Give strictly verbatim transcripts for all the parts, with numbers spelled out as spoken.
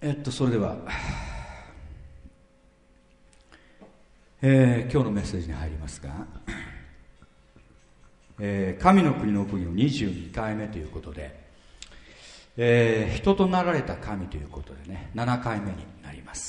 えっとそれでは、えー、今日のメッセージに入りますが、えー、神の国の奥義のにじゅうにかいめということで、えー、人となられた神ということでね、ななかいめになります。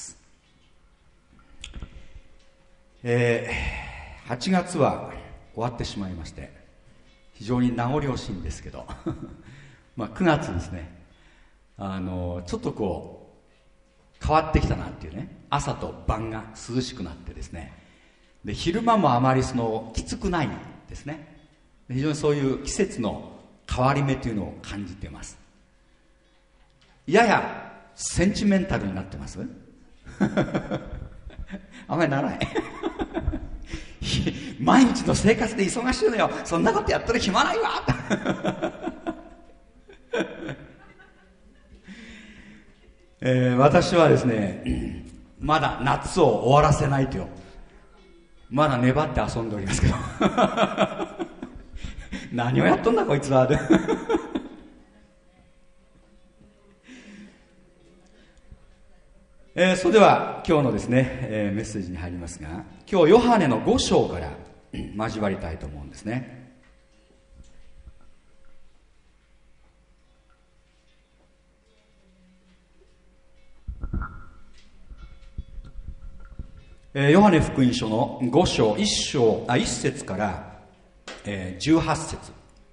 えー、はちがつは終わってしまいまして、非常に名残惜しいんですけどまあくがつですね、あのちょっとこう変わってきたなっていうね、朝と晩が涼しくなってですね、で昼間もあまりそのきつくないですね。非常にそういう季節の変わり目というのを感じています。ややセンチメンタルになってますあんまりならない毎日の生活で忙しいのよ、そんなことやってる暇ないわえー、私はですね、まだ夏を終わらせないとよ、まだ粘って遊んでおりますけど何をやっとんだこいつはえー、それでは今日のですね、えー、メッセージに入りますが、今日ヨハネのご章から交わりたいと思うんですね。えー、ヨハネ福音書のご章いっ章あいっ節から、えー、じゅうはち節。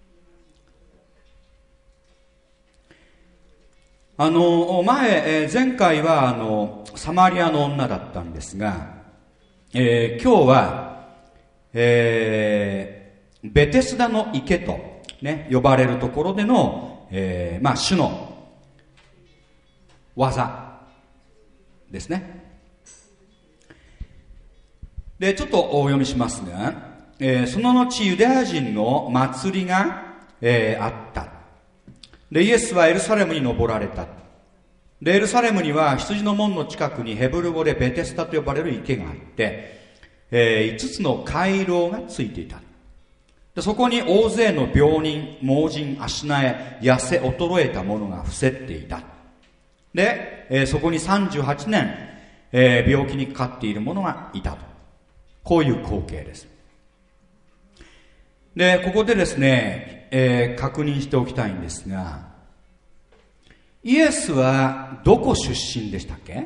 あの前、えー、前回はあのサマリアの女だったんですが、えー、今日は、えー、ベテスダの池と、ね、呼ばれるところでの、えーまあ、主の技ですね。でちょっとお読みしますが、えー、その後ユダヤ人の祭りが、えー、あった。でイエスはエルサレムに登られた。でエルサレムには羊の門の近くにヘブル語でベテスダと呼ばれる池があって、えー、いつつの回廊がついていた。でそこに大勢の病人、盲人、足なえ、痩せ衰えた者が伏せっていた。で、えー、そこにさんじゅうはちねん、えー、病気にかかっている者がいたと。こういう光景です。でここでですね、えー、確認しておきたいんですが、イエスはどこ出身でしたっけ？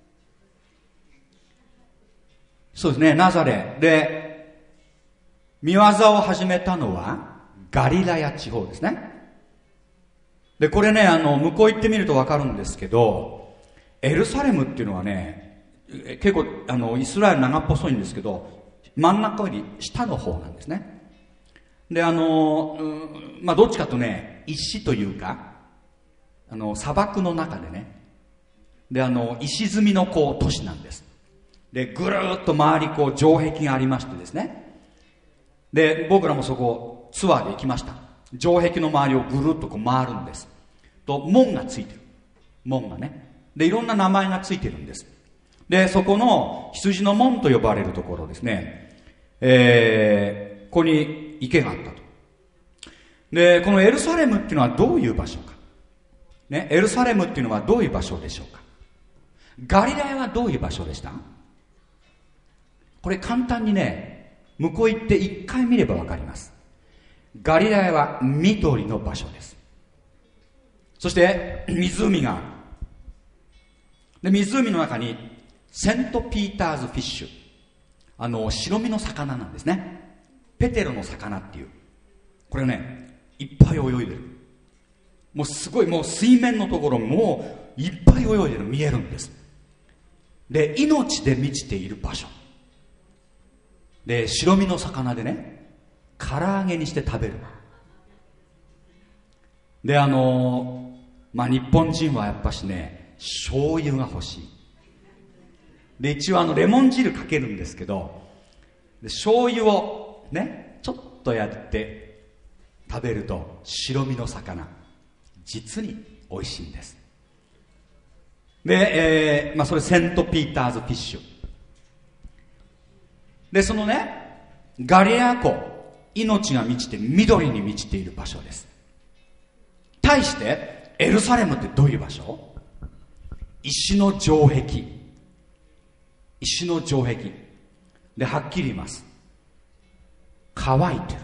そうですね、ナザレで見業を始めたのはガリラヤ地方ですね。でこれね、あの向こう行ってみると分かるんですけど、エルサレムっていうのはね、結構あのイスラエル長っぽそいんですけど、真ん中より下の方なんですね。であの、うん、まあどっちかとね、石というか、あの砂漠の中でね、であの石積みのこう都市なんです。でぐるーっと周りこう城壁がありましてですね、で僕らもそこツアーで行きました。城壁の周りをぐるっとこう回るんですと、門がついてる、門がね、でいろんな名前がついてるんです。でそこの羊の門と呼ばれるところですね、えー、ここに池があったと。でこのエルサレムっていうのはどういう場所か、ね、エルサレムっていうのはどういう場所でしょうか。ガリラヤはどういう場所でした？これ簡単にね、向こう行って一回見ればわかります。ガリラヤは緑の場所です。そして湖がある。で湖の中にセントピーターズフィッシュ、あの白身の魚なんですね。ペテロの魚っていう、これねいっぱい泳いでる。もうすごい、もう水面のところもういっぱい泳いでるの見えるんです。で命で満ちている場所で、白身の魚でね、唐揚げにして食べる。であのまあ日本人はやっぱしね、醤油が欲しい。で一応あのレモン汁かけるんですけど、で醤油をねちょっとやって食べると白身の魚、実に美味しいんです。で、えーまあ、それセントピーターズフィッシュで、そのねガリラヤ湖、命が満ちて緑に満ちている場所です。対してエルサレムってどういう場所？ 石の城壁、石の城壁で、はっきり言います。乾いてる。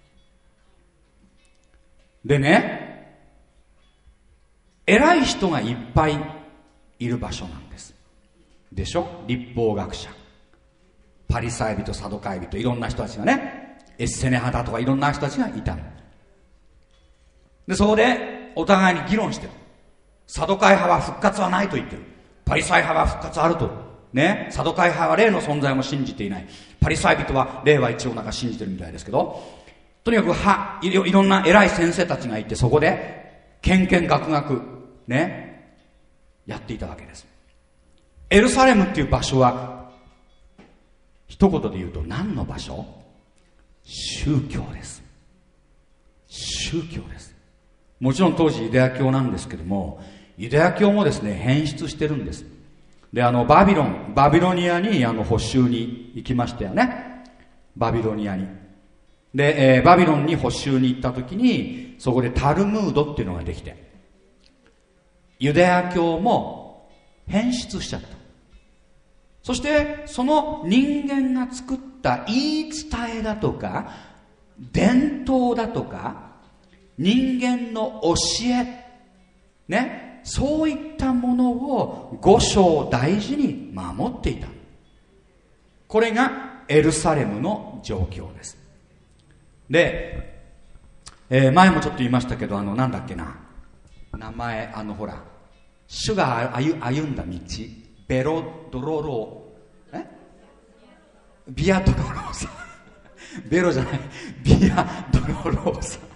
でね、偉い人がいっぱいいる場所なんです。でしょ。律法学者、パリサイ人、サドカイ人、いろんな人たちがね、エッセネ派だとかいろんな人たちがいた。で、そこでお互いに議論してる。サドカイ派は復活はないと言ってる。パリサイ派は復活あると。ね。サドカイ派は霊の存在も信じていない。パリサイ人は霊は一応なんか信じてるみたいですけど、とにかくは、いろ、いろんな偉い先生たちがいて、そこで、けんけんがくがく、ね、やっていたわけです。エルサレムっていう場所は、一言で言うと何の場所？宗教です。宗教です。もちろん当時ユダヤ教なんですけども、ユダヤ教もですね、変質してるんです。で、あの、バビロン、バビロニアに、あの、補修に行きましたよね。バビロニアに。で、えー、バビロンに補修に行った時に、そこでタルムードっていうのができて、ユダヤ教も変質しちゃった。そして、その人間が作った言い伝えだとか、伝統だとか、人間の教え、ね、そういったものを五章大事に守っていた。これがエルサレムの状況です。で、えー、前もちょっと言いましたけど、あの、なんだっけな。名前、あの、ほら、主が歩んだ道、ベロドロロー、えビアドロローサ。ベロじゃない、ビアドロローサ。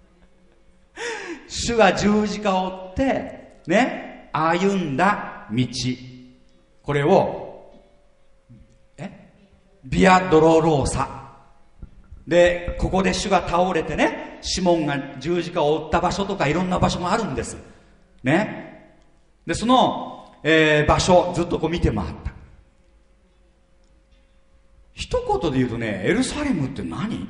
主が十字架を追って、ね、歩んだ道。これを、えビアドロローサ。で、ここで主が倒れてね、シモンが十字架を追った場所とかいろんな場所があるんです。ね。で、その、えー、場所、ずっとこう見て回った。一言で言うとね、エルサレムって何？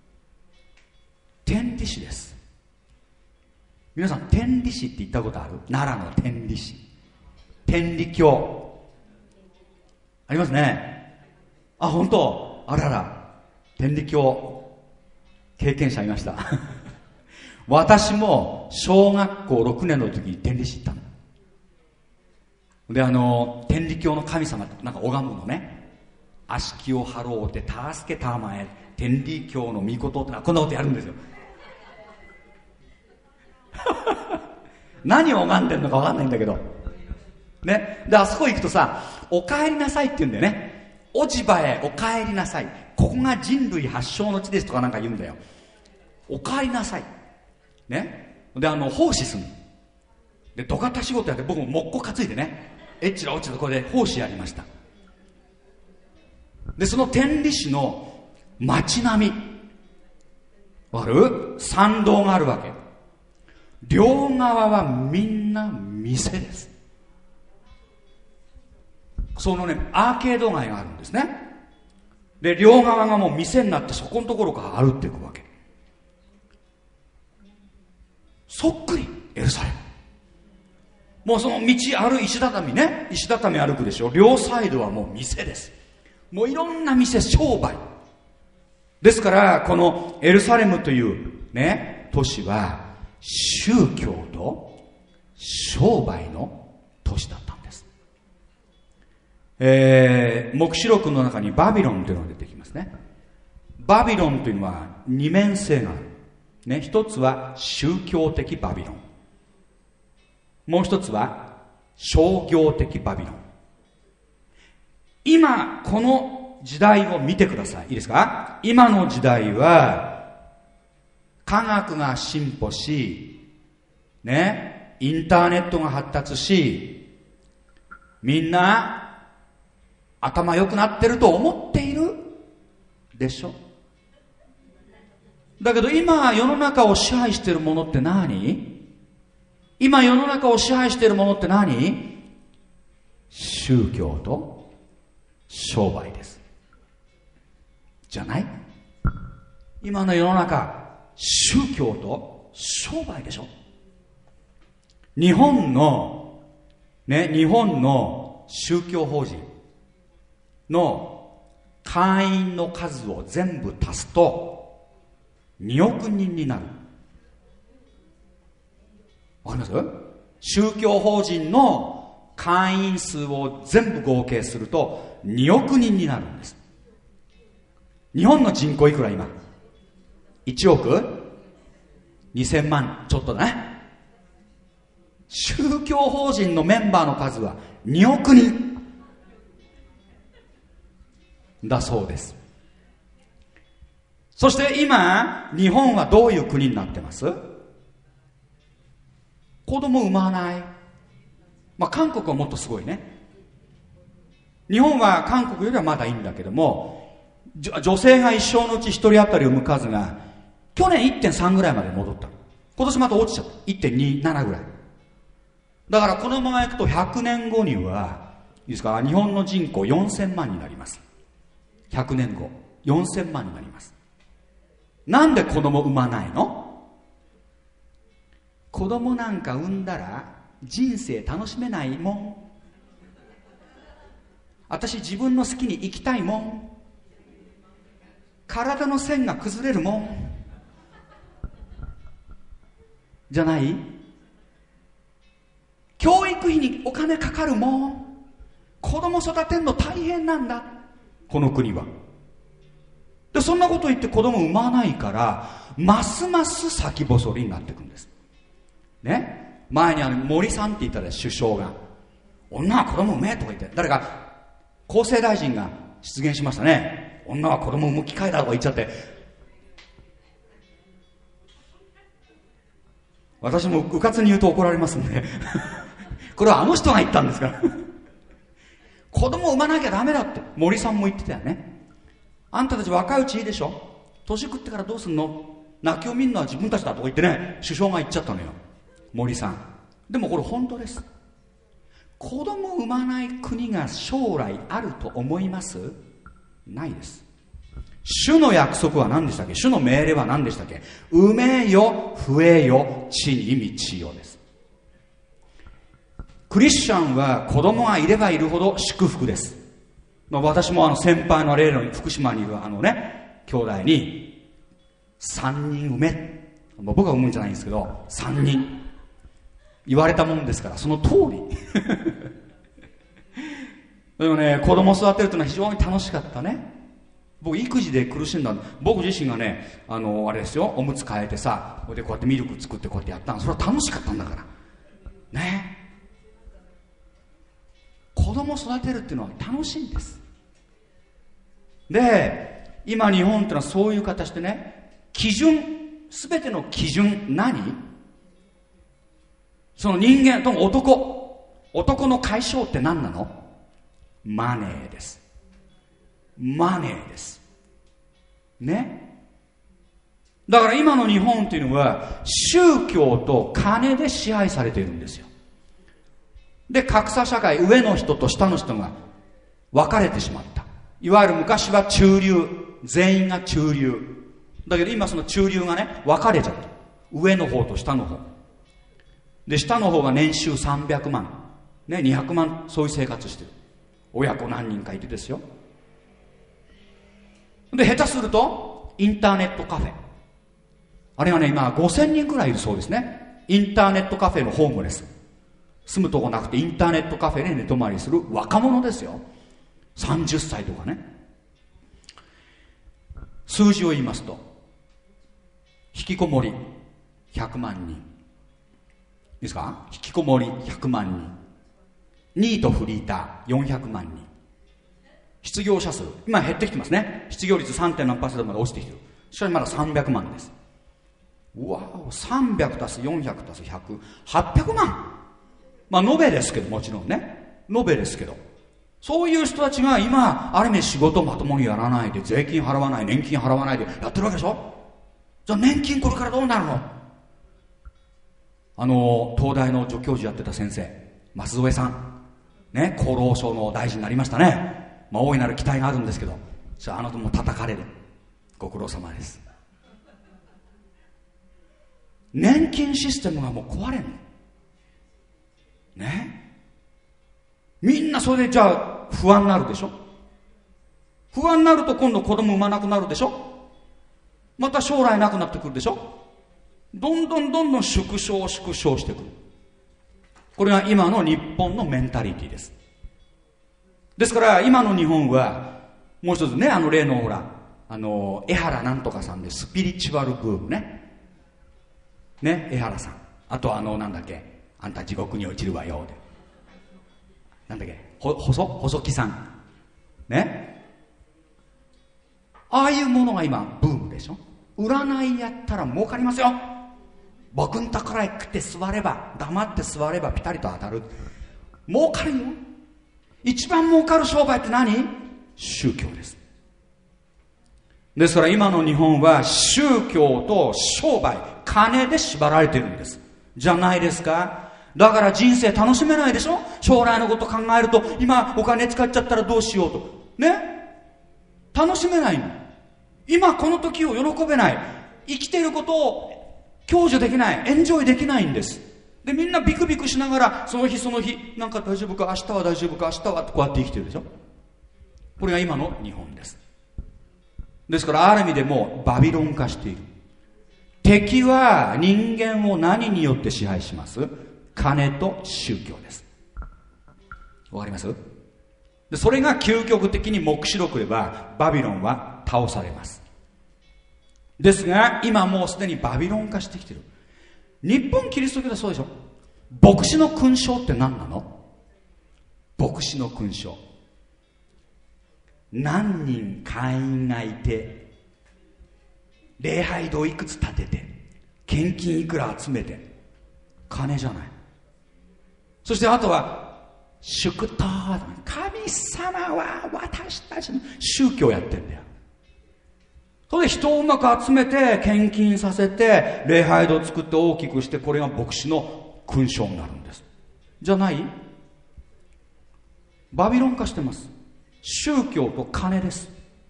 天理市です。皆さん、天理市って言ったことある？奈良の天理市。天理教。ありますね。あ、本当？あらら。天理教経験者いました私も小学校ろくねんの時に天理市行ったので、あの天理教の神様ってなんか拝むのね。悪しきを張ろうて助けたまえ天理教の御事ってこんなことやるんですよ何を拝んでるのか分かんないんだけどね。で、あそこ行くとさ、お帰りなさいって言うんだよね。落ち葉へお帰りなさい、ここが人類発祥の地ですとかなんか言うんだよ。お帰りなさいね。で、あの奉仕するで、土方仕事やって、僕も木工担いでね、えっちらおっちらこれで奉仕やりました。で、その天理市の街並みわかる？参道があるわけ。両側はみんな店です。そのね、アーケード街があるんですね。で、両側がもう店になって、そこのところから歩っていくわけ。そっくりエルサレム。もうその道ある石畳ね、石畳歩くでしょ。両サイドはもう店です。もういろんな店、商売ですから、このエルサレムというね、都市は宗教と商売の都市だった。えー、黙示録の中にバビロンというのが出てきますね。バビロンというのは二面性がある、ね、一つは宗教的バビロン、もう一つは商業的バビロン。今この時代を見てください。いいですか？今の時代は科学が進歩しね、インターネットが発達し、みんな頭良くなってると思っているでしょ。だけど今世の中を支配しているものって何？今世の中を支配しているものって何？宗教と商売です。じゃない？今の世の中、宗教と商売でしょ。日本のね、日本の宗教法人の会員の数を全部足すとにおくにんになる。わかります？宗教法人の会員数を全部合計するとにおくにんになるんです。日本の人口いくら今？いちおくにせんまんちょっとだね。宗教法人のメンバーの数はにおくにんだそうです。そして今日本はどういう国になってます？子供産まない。まあ韓国はもっとすごいね。日本は韓国よりはまだいいんだけども、女性が一生のうち一人当たり産む数が去年 いってんさん ぐらいまで戻った。今年また落ちちゃった。 いってんになな ぐらいだから、このままいくとひゃくねんごにはいいですか、日本の人口よんせんまんになります。ひゃくねんごよんせんまんになります。なんで子供産まないの？子供なんか産んだら人生楽しめないもん。私自分の好きに生きたいもん。体の線が崩れるもんじゃない？教育費にお金かかるもん。子供育てるの大変なんだ、この国は。でそんなこと言って子供産まないから、ますます先細りになっていくんですね。前にあの森さんって言ったら首相が、女は子供産めとか言って、誰か厚生大臣が出現しましたね。女は子供産む機会だとか言っちゃって、私もうかつに言うと怒られますんでこれはあの人が言ったんですから子供産まなきゃダメだって森さんも言ってたよね。あんたたち若いうちいいでしょ、年食ってからどうすんの、泣きを見るのは自分たちだとか言ってね、首相が言っちゃったのよ、森さん。でもこれ本当です。子供産まない国が将来あると思います？ないです。主の約束は何でしたっけ？主の命令は何でしたっけ？産めよ、増えよ、地に満ちよです。クリスチャンは子供がいればいるほど祝福です。まあ、私もあの先輩の例の福島にいるあのね兄弟にさんにん産め、まあ、僕は産むんじゃないんですけどさんにん言われたもんですから、その通りでもね、子供を育てるというのは非常に楽しかったね。僕育児で苦しんだ。僕自身がね、あのあれですよ、おむつ替えてさ、でこうやってミルク作ってこうやってやったの。それは楽しかったんだからね。子供を育てるっていうのは楽しいんです。で今日本っていうのはそういう形でね、基準、全ての基準何？その人間とも男男の解消って何なの？マネーです。マネーですね。だから今の日本っていうのは宗教と金で支配されているんですよ。で格差社会、上の人と下の人が分かれてしまった。いわゆる昔は中流、全員が中流だけど、今その中流がね分かれちゃった。上の方と下の方で、下の方が年収さんびゃくまん、ね、にひゃくまん、そういう生活してる。親子何人かいてですよ。で下手するとインターネットカフェ、あれがね今ごせんにんくらいいるそうですね。インターネットカフェのホームレス、住むとこなくてインターネットカフェで寝泊まりする若者ですよ。さんじゅっさいとかね。数字を言いますと、引きこもりひゃくまんにん、いいですか？引きこもりひゃくまんにん、ニートフリーターよんひゃくまんにん、失業者数今減ってきてますね。失業率 さん. 何パーセントまで落ちてきてる。しかしまださんびゃくまんです。うわお、さんびゃく足すよんひゃく足すひゃく、はっぴゃくまん。まあ延べですけど、もちろんね延べですけど、そういう人たちが今ある意味仕事まともにやらないで、税金払わない、年金払わないでやってるわけでしょ。じゃあ年金これからどうなるの？あの東大の助教授やってた先生舛添さんね、厚労省の大臣になりましたね。まあ大いなる期待があるんですけど、じゃああのとも叩かれる。ご苦労様です。年金システムがもう壊れんのね。 みんなそれでじゃあ不安になるでしょ。不安になると今度子供産まなくなるでしょ。また将来なくなってくるでしょ。どんどんどんどん縮小縮小してくる。これが今の日本のメンタリティです。ですから今の日本はもう一つね、あの例のほらあの江原なんとかさんでスピリチュアルブームねね、江原さん、あとあのなんだっけ、あんた地獄に落ちるわよで、なんだっけ、ほ細細木さんね、ああいうものが今ブームでしょ。占いやったら儲かりますよ。僕んところへ来て座れば、黙って座ればピタリと当たる。儲かるよ。一番儲かる商売って何？宗教です。ですから今の日本は宗教と商売、金で縛られてるんです。じゃないですか。だから人生楽しめないでしょ。将来のこと考えると、今お金使っちゃったらどうしようとね、楽しめないの。今この時を喜べない、生きていることを享受できない、エンジョイできないんです。でみんなビクビクしながらその日その日、なんか大丈夫か、明日は大丈夫か、明日はってこうやって生きてるでしょ。これが今の日本です。ですからある意味でもうバビロン化している。敵は人間を何によって支配します？金と宗教です。わかります？でそれが究極的に黙示録ではバビロンは倒されます。ですが今もうすでにバビロン化してきている。日本キリスト教でそうでしょ。牧師の勲章って何なの？牧師の勲章、何人会員がいて、礼拝堂いくつ建てて、献金いくら集めて、金じゃない。そしてあとは祝祷、神様は私たちの宗教やってんだよ。それで人をうまく集めて献金させて礼拝堂を作って大きくして、これが牧師の勲章になるんです。じゃない？バビロン化してます。宗教と金です。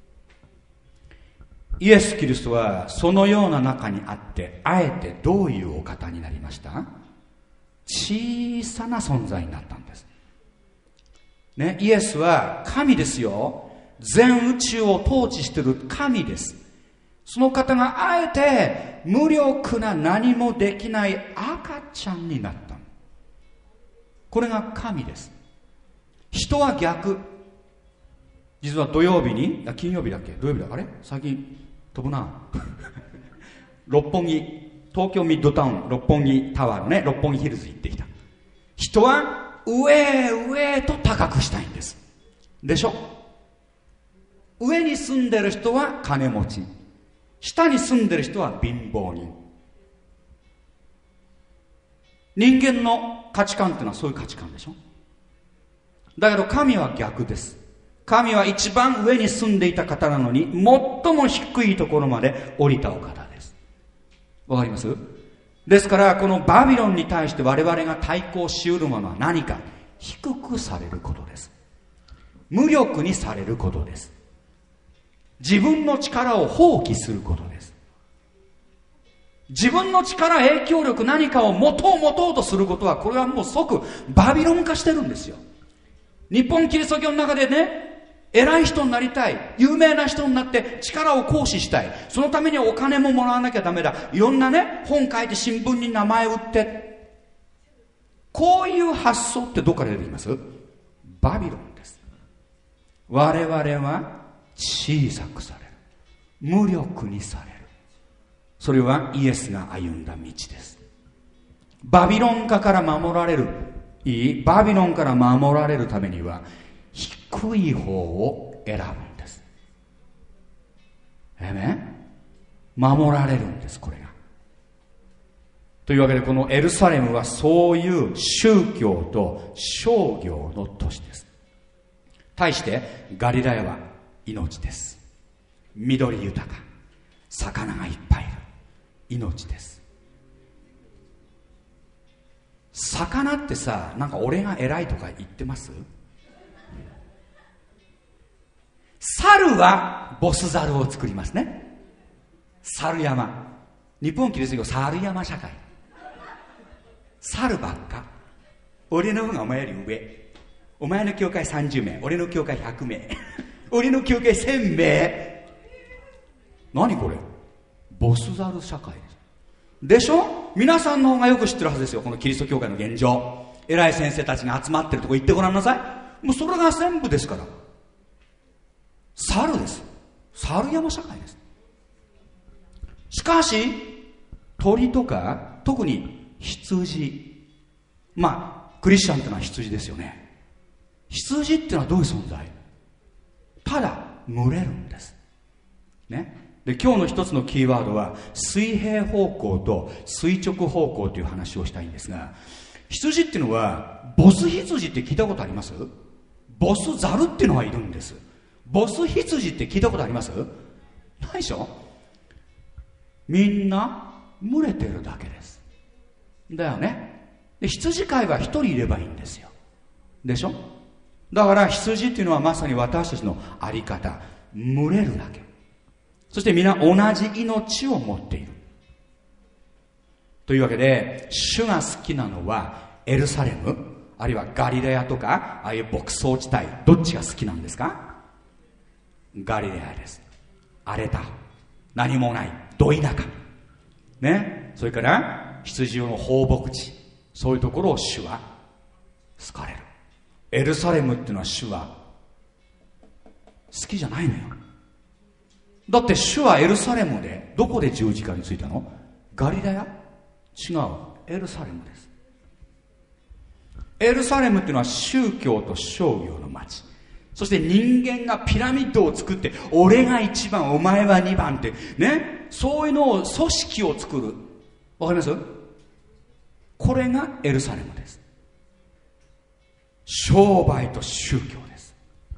イエス・キリストはそのような中にあってあえてどういうお方になりました？小さな存在になったんです、ね、イエスは神ですよ。全宇宙を統治している神です。その方があえて無力な何もできない赤ちゃんになった。これが神です。人は逆。実は土曜日に、あ、金曜日だっけ、土曜日だ、あれ最近飛ぶな六本木、東京ミッドタウン六本木タワーのね、六本木ヒルズ行ってきた。人は上へ上へと高くしたいんですでしょ。上に住んでる人は金持ち、下に住んでる人は貧乏人。人間の価値観っていうのはそういう価値観でしょ。だけど神は逆です。神は一番上に住んでいた方なのに最も低いところまで降りたお方です。わかります？ですからこのバビロンに対して我々が対抗しうるものは何か？低くされることです。無力にされることです。自分の力を放棄することです。自分の力、影響力、何かを持とう持とうとすることは、これはもう即バビロン化してるんですよ。日本キリスト教の中でね、偉い人になりたい、有名な人になって力を行使したい、そのためにお金ももらわなきゃダメだ、いろんなね本書いて新聞に名前売って、こういう発想ってどこから出てきます？バビロンです。我々は小さくされる、無力にされる。それはイエスが歩んだ道です。バビロン化から守られる、いいバビロンから守られるためには低い方を選ぶんです。えめ守られるんです、これが。というわけでこのエルサレムはそういう宗教と商業の都市です。対してガリラヤは命です。緑豊か、魚がいっぱいいる、命です。魚ってさ、なんか俺が偉いとか言ってます？猿はボス猿を作りますね。猿山。日本キリスト教猿山社会。猿ばっか。俺の方がお前より上。 お前の教会さんじゅうめい、俺の教会ひゃくめい俺の教会せんめい。何これ、ボスザル社会ですでしょ。皆さんの方がよく知ってるはずですよ、このキリスト教会の現状。偉い先生たちが集まってるとこ行ってごらんなさい。もうそれが全部ですから。猿です。猿山社会です。しかし鳥とか特に羊、まあクリスチャンってのは羊ですよね。羊ってのはどういう存在？ただ群れるんですね。で今日の一つのキーワードは水平方向と垂直方向という話をしたいんですが、羊っていうのはボス羊って聞いたことあります？ボスザルっていうのがいるんです。ボス羊って聞いたことあります？ないでしょ。みんな群れてるだけですだよね。で羊飼いは一人いればいいんですよ。でしょ。だから羊っていうのはまさに私たちのあり方、群れるだけ。そして皆同じ命を持っているというわけで、主が好きなのはエルサレム、あるいはガリレアとかああいう牧草地帯、どっちが好きなんですか？ガリレアです。荒れた、何もないど田舎ね。それから羊の放牧地、そういうところを主は好かれる。エルサレムっていうのは主は好きじゃないのよ。だって主はエルサレムでどこで十字架についたの？ガリレア？違う、エルサレムです。エルサレムっていうのは宗教と商業の町、そして人間がピラミッドを作って、俺が一番お前は二番ってね、そういうのを組織を作る。わかります？これがエルサレムです。商売と宗教です。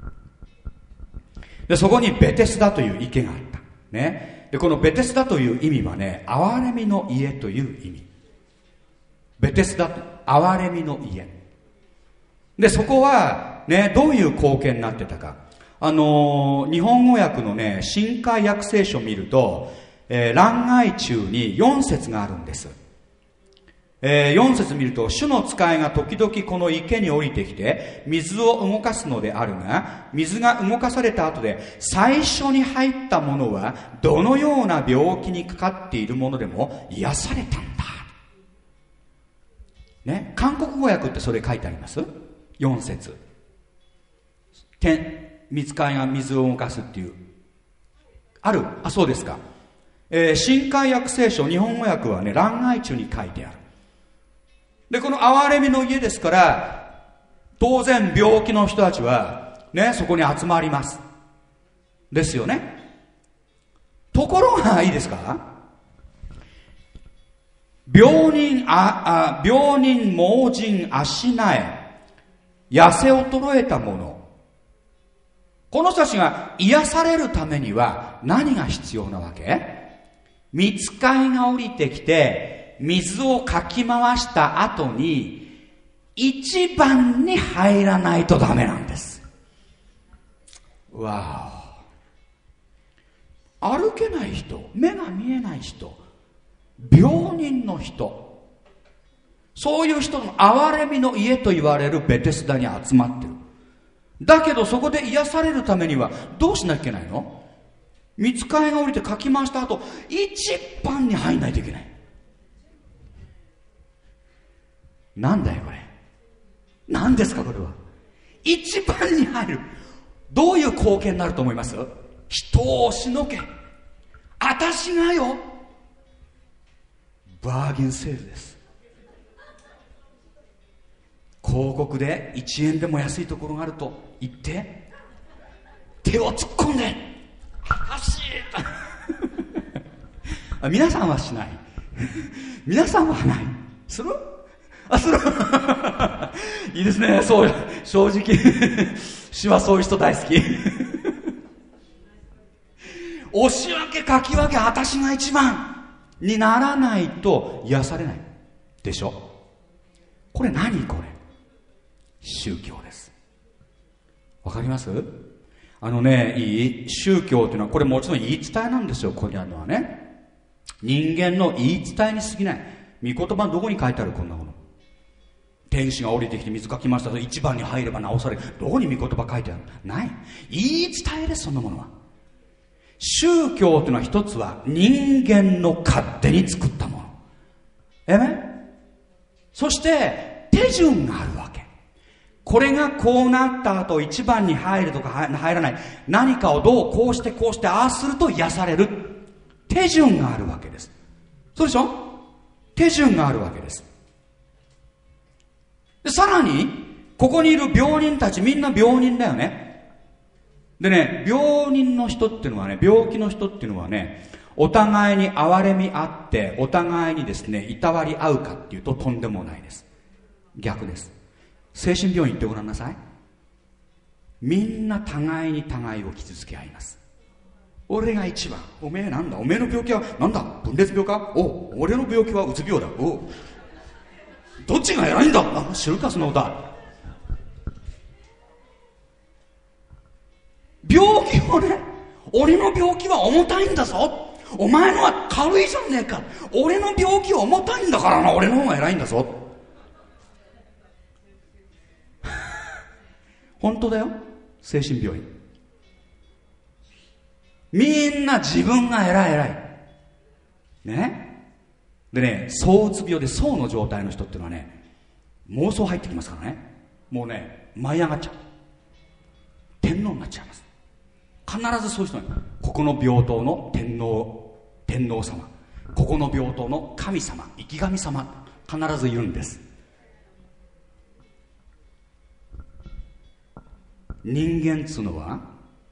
でそこにベテスダという池があったね。でこのベテスダという意味はね、憐れみの家という意味。ベテスダ、憐れみの家で、そこはね、どういう光景になってたか。あのー、日本語訳のね、新海訳聖書を見ると、えー、欄外中によん節があるんです。えー、よん節見ると、主の使いが時々この池に降りてきて水を動かすのであるが、水が動かされた後で最初に入ったものはどのような病気にかかっているものでも癒されたんだね。韓国語訳ってそれ書いてあります？よん節、天水使いが水を動かすっていうある。あ、そうですか。えー、新海訳聖書日本語訳はね、欄外中に書いてある。でこの憐れみの家ですから、当然病気の人たちはね、そこに集まりますですよね。ところがいいですか、病人、ああ病人、盲人、足苗、痩せ衰えた者、この人たちが癒されるためには何が必要なわけ？御使いが降りてきて水をかき回した後に一番に入らないとダメなんです。わあ、歩けない人、目が見えない人、病人の人、そういう人の憐れみの家と言われるベテスダに集まってる。だけどそこで癒されるためにはどうしなきゃいけないの？御使いが降りてかき回した後、一番に入んないといけない。なんだよこれ、何ですかこれは。一番に入る。どういう光景になると思います？人を押しのけ、あたしがよ、バーゲンセールです。広告でいちえんでも安いところがあると言って手を突っ込んで走る皆さんはしない皆さんはない。する？あ、するいいですね。そう、正直主はそういう人大好き押し分けかき分け、私が一番にならないと癒されないでしょ。これ何これ？宗教です。わかります？あのね、いい宗教っていうのは、これもちろん言い伝えなんですよ。ここにあるのはね、人間の言い伝えに過ぎない。御言葉どこに書いてあるこんなもの？ 天使が降りてきて水かきましたと一番に入れば治される。どこに御言葉書いてある？ない。言い伝えです、そんなものは。宗教というのは一つは人間の勝手に作ったもの。えめ？そして手順があるわけ。これがこうなった後一番に入るとか入らない。何かをどうこうしてこうしてああすると癒される。手順があるわけです。そうでしょ？手順があるわけです。で、さらに、ここにいる病人たちみんな病人だよね。でね、病人の人っていうのはね、病気の人っていうのはね、お互いに憐れみ合って、お互いにですね、いたわり合うかっていうととんでもないです。逆です。精神病院行ってごらんなさい。みんな互いに互いを傷つけ合います。俺が一番。おめえなんだ、おめえの病気はなんだ、分裂病か？おう、俺の病気はうつ病だ。おう、どっちが偉いんだ？あ、知るかその歌。病気をね、俺の病気は重たいんだぞ、お前のは軽いじゃねえか。俺の病気は重たいんだからな、俺の方が偉いんだぞ。本当だよ、精神病院。みんな自分が偉い偉いね。でね、躁うつ病で躁の状態の人っていうのはね、妄想入ってきますからね、もうね舞い上がっちゃう、天皇になっちゃいます。必ずそういう人に、ここの病棟の天皇天皇様、ここの病棟の神様、生き神様、必ずいるんです。人間っつうのは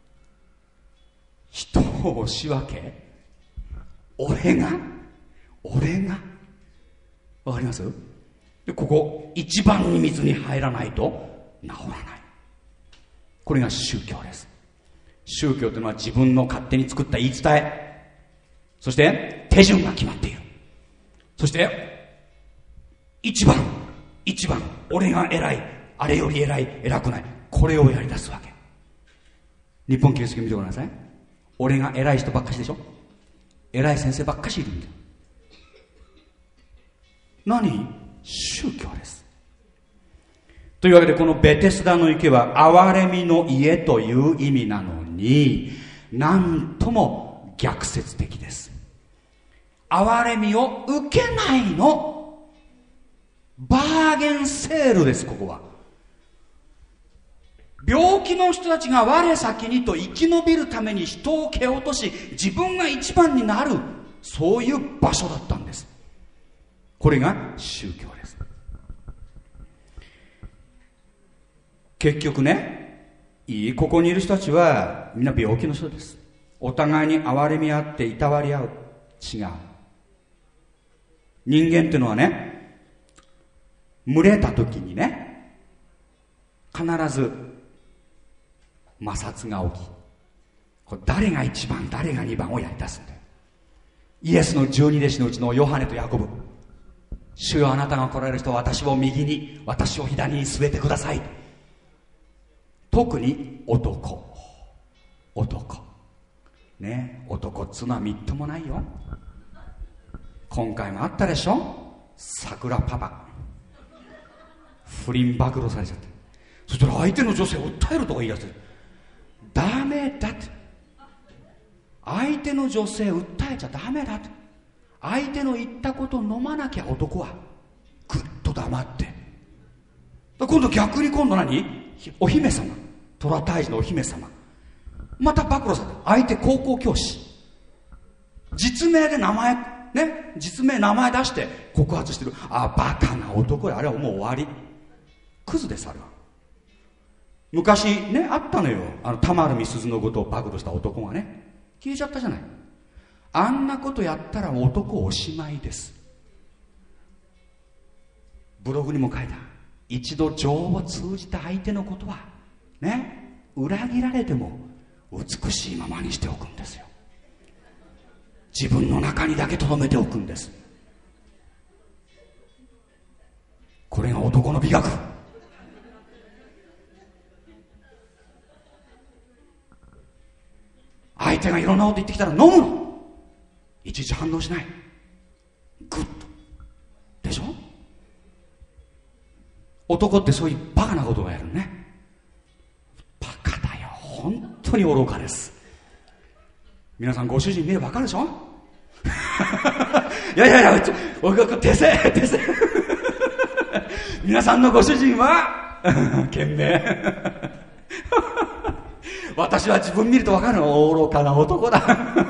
人を押し分け、俺が俺がわかります？で、ここ一番に水に入らないと治らない。これが宗教です。宗教というのは自分の勝手に作った言い伝え、そして手順が決まっている。そして一番一番俺が偉い、あれより偉い、偉くない、これをやり出すわけ。日本キリスト教見てごらんなさい。俺が偉い人ばっかしでしょ。偉い先生ばっかしいるんだよ。何？宗教です。というわけで、このベテスダの池は憐れみの家という意味なのに、なんとも逆説的です。憐れみを受けないの。バーゲンセールです、ここは。病気の人たちが我先にと生き延びるために人を蹴落とし、自分が一番になる、そういう場所だったんです。これが宗教です。結局ね、いい、ここにいる人たちはみんな病気の人です。お互いに憐れみ合っていたわり合う。違う。人間っていうのはね、群れた時にね、必ず摩擦が起き、これ誰が一番誰が二番をやり出すんだよ。イエスの十二弟子のうちのヨハネとヤコブ、主よ、あなたが来られる人は私を右に、私を左に据えてください。特に男男ね、男っつうのはみっともないよ。今回もあったでしょ、桜パパ不倫暴露されちゃって、そしたら相手の女性を訴えるとか言い出してる。ダメだって、相手の女性訴えちゃダメだって。相手の言ったことを飲まなきゃ男はぐっと黙って、今度逆に今度何、お姫様、虎退治のお姫様、また暴露されて、相手高校教師、実名で名前ね、実名名前出して告発してる。あ、バカな男や、あれはもう終わり、クズです。あれは昔ね、あったのよ、あの田丸美鈴のことを暴露した男がね、消えちゃったじゃない。あんなことやったら男おしまいです。ブログにも書いた。一度情を通じた相手のことはね、裏切られても美しいままにしておくんですよ。自分の中にだけ留めておくんです。これが男の美学。相手がいろんなこと言ってきたら飲むの。いちいち反応しない。グッとでしょ。 男ってそういうバカなことがやるね。バカだよ、本当に愚かです。皆さんご主人見ればわかるでしょいやいやいや、ちょ僕は手製手製皆さんのご主人は懸命私は自分見るとわかるの、愚かな男だ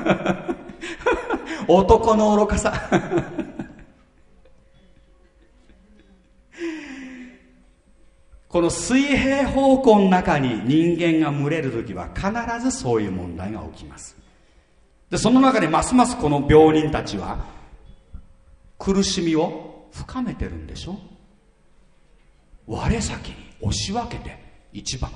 男の愚かさこの水平方向の中に人間が群れるときは必ずそういう問題が起きます。でその中でますますこの病人たちは苦しみを深めてるんでしょ。我先に押し分けて一番、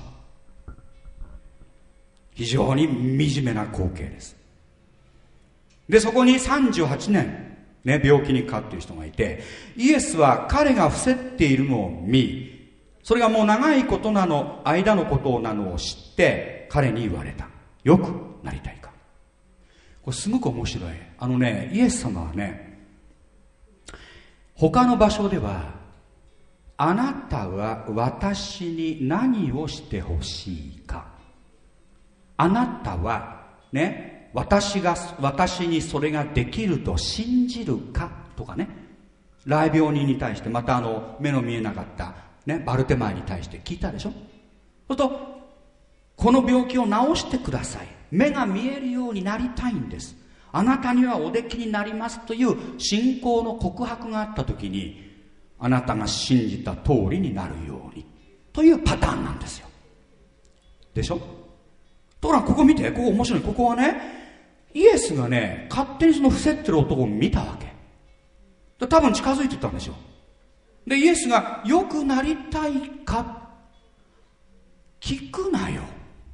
非常に惨めな光景です。でそこにさんじゅうはちねん、ね、病気にかかっている人がいて、イエスは彼が伏せっているのを見、それがもう長いことなの間のことなのを知って彼に言われた。よくなりたいか。これすごく面白い。あのね、イエス様はね、他の場所ではあなたは私に何をしてほしいか、あなたはね、私が私にそれができると信じるかとかね、癩病人に対して、またあの目の見えなかったね、バルテマイに対して聞いたでしょ。そうすると、この病気を治してください、目が見えるようになりたいんです、あなたにはおできになりますという信仰の告白があったときに、あなたが信じた通りになるようにというパターンなんですよ。でしょ。ところがここ見て、ここ面白い。ここはね、イエスがね、勝手にその伏せってる男を見たわけで、多分近づいていったんですよ。でイエスが良くなりたいか聞くなよ、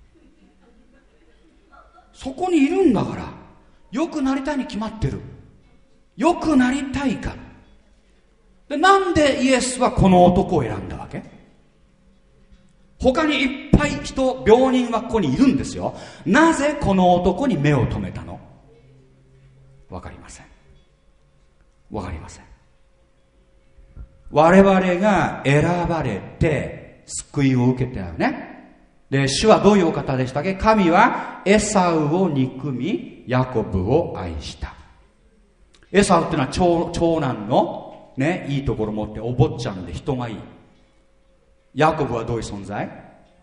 そこにいるんだから。良くなりたいに決まってる。良くなりたいかで、なんでイエスはこの男を選んだわけ。他にいっぱい人、病人はここにいるんですよ。なぜこの男に目を留めたの？わかりません。わかりません。我々が選ばれて救いを受けたよね。で、主はどういうお方でしたっけ？神はエサウを憎み、ヤコブを愛した。エサウっていうのは 長, 長男のね、いいところ持ってお坊ちゃんで人がいい。ヤコブはどういう存在？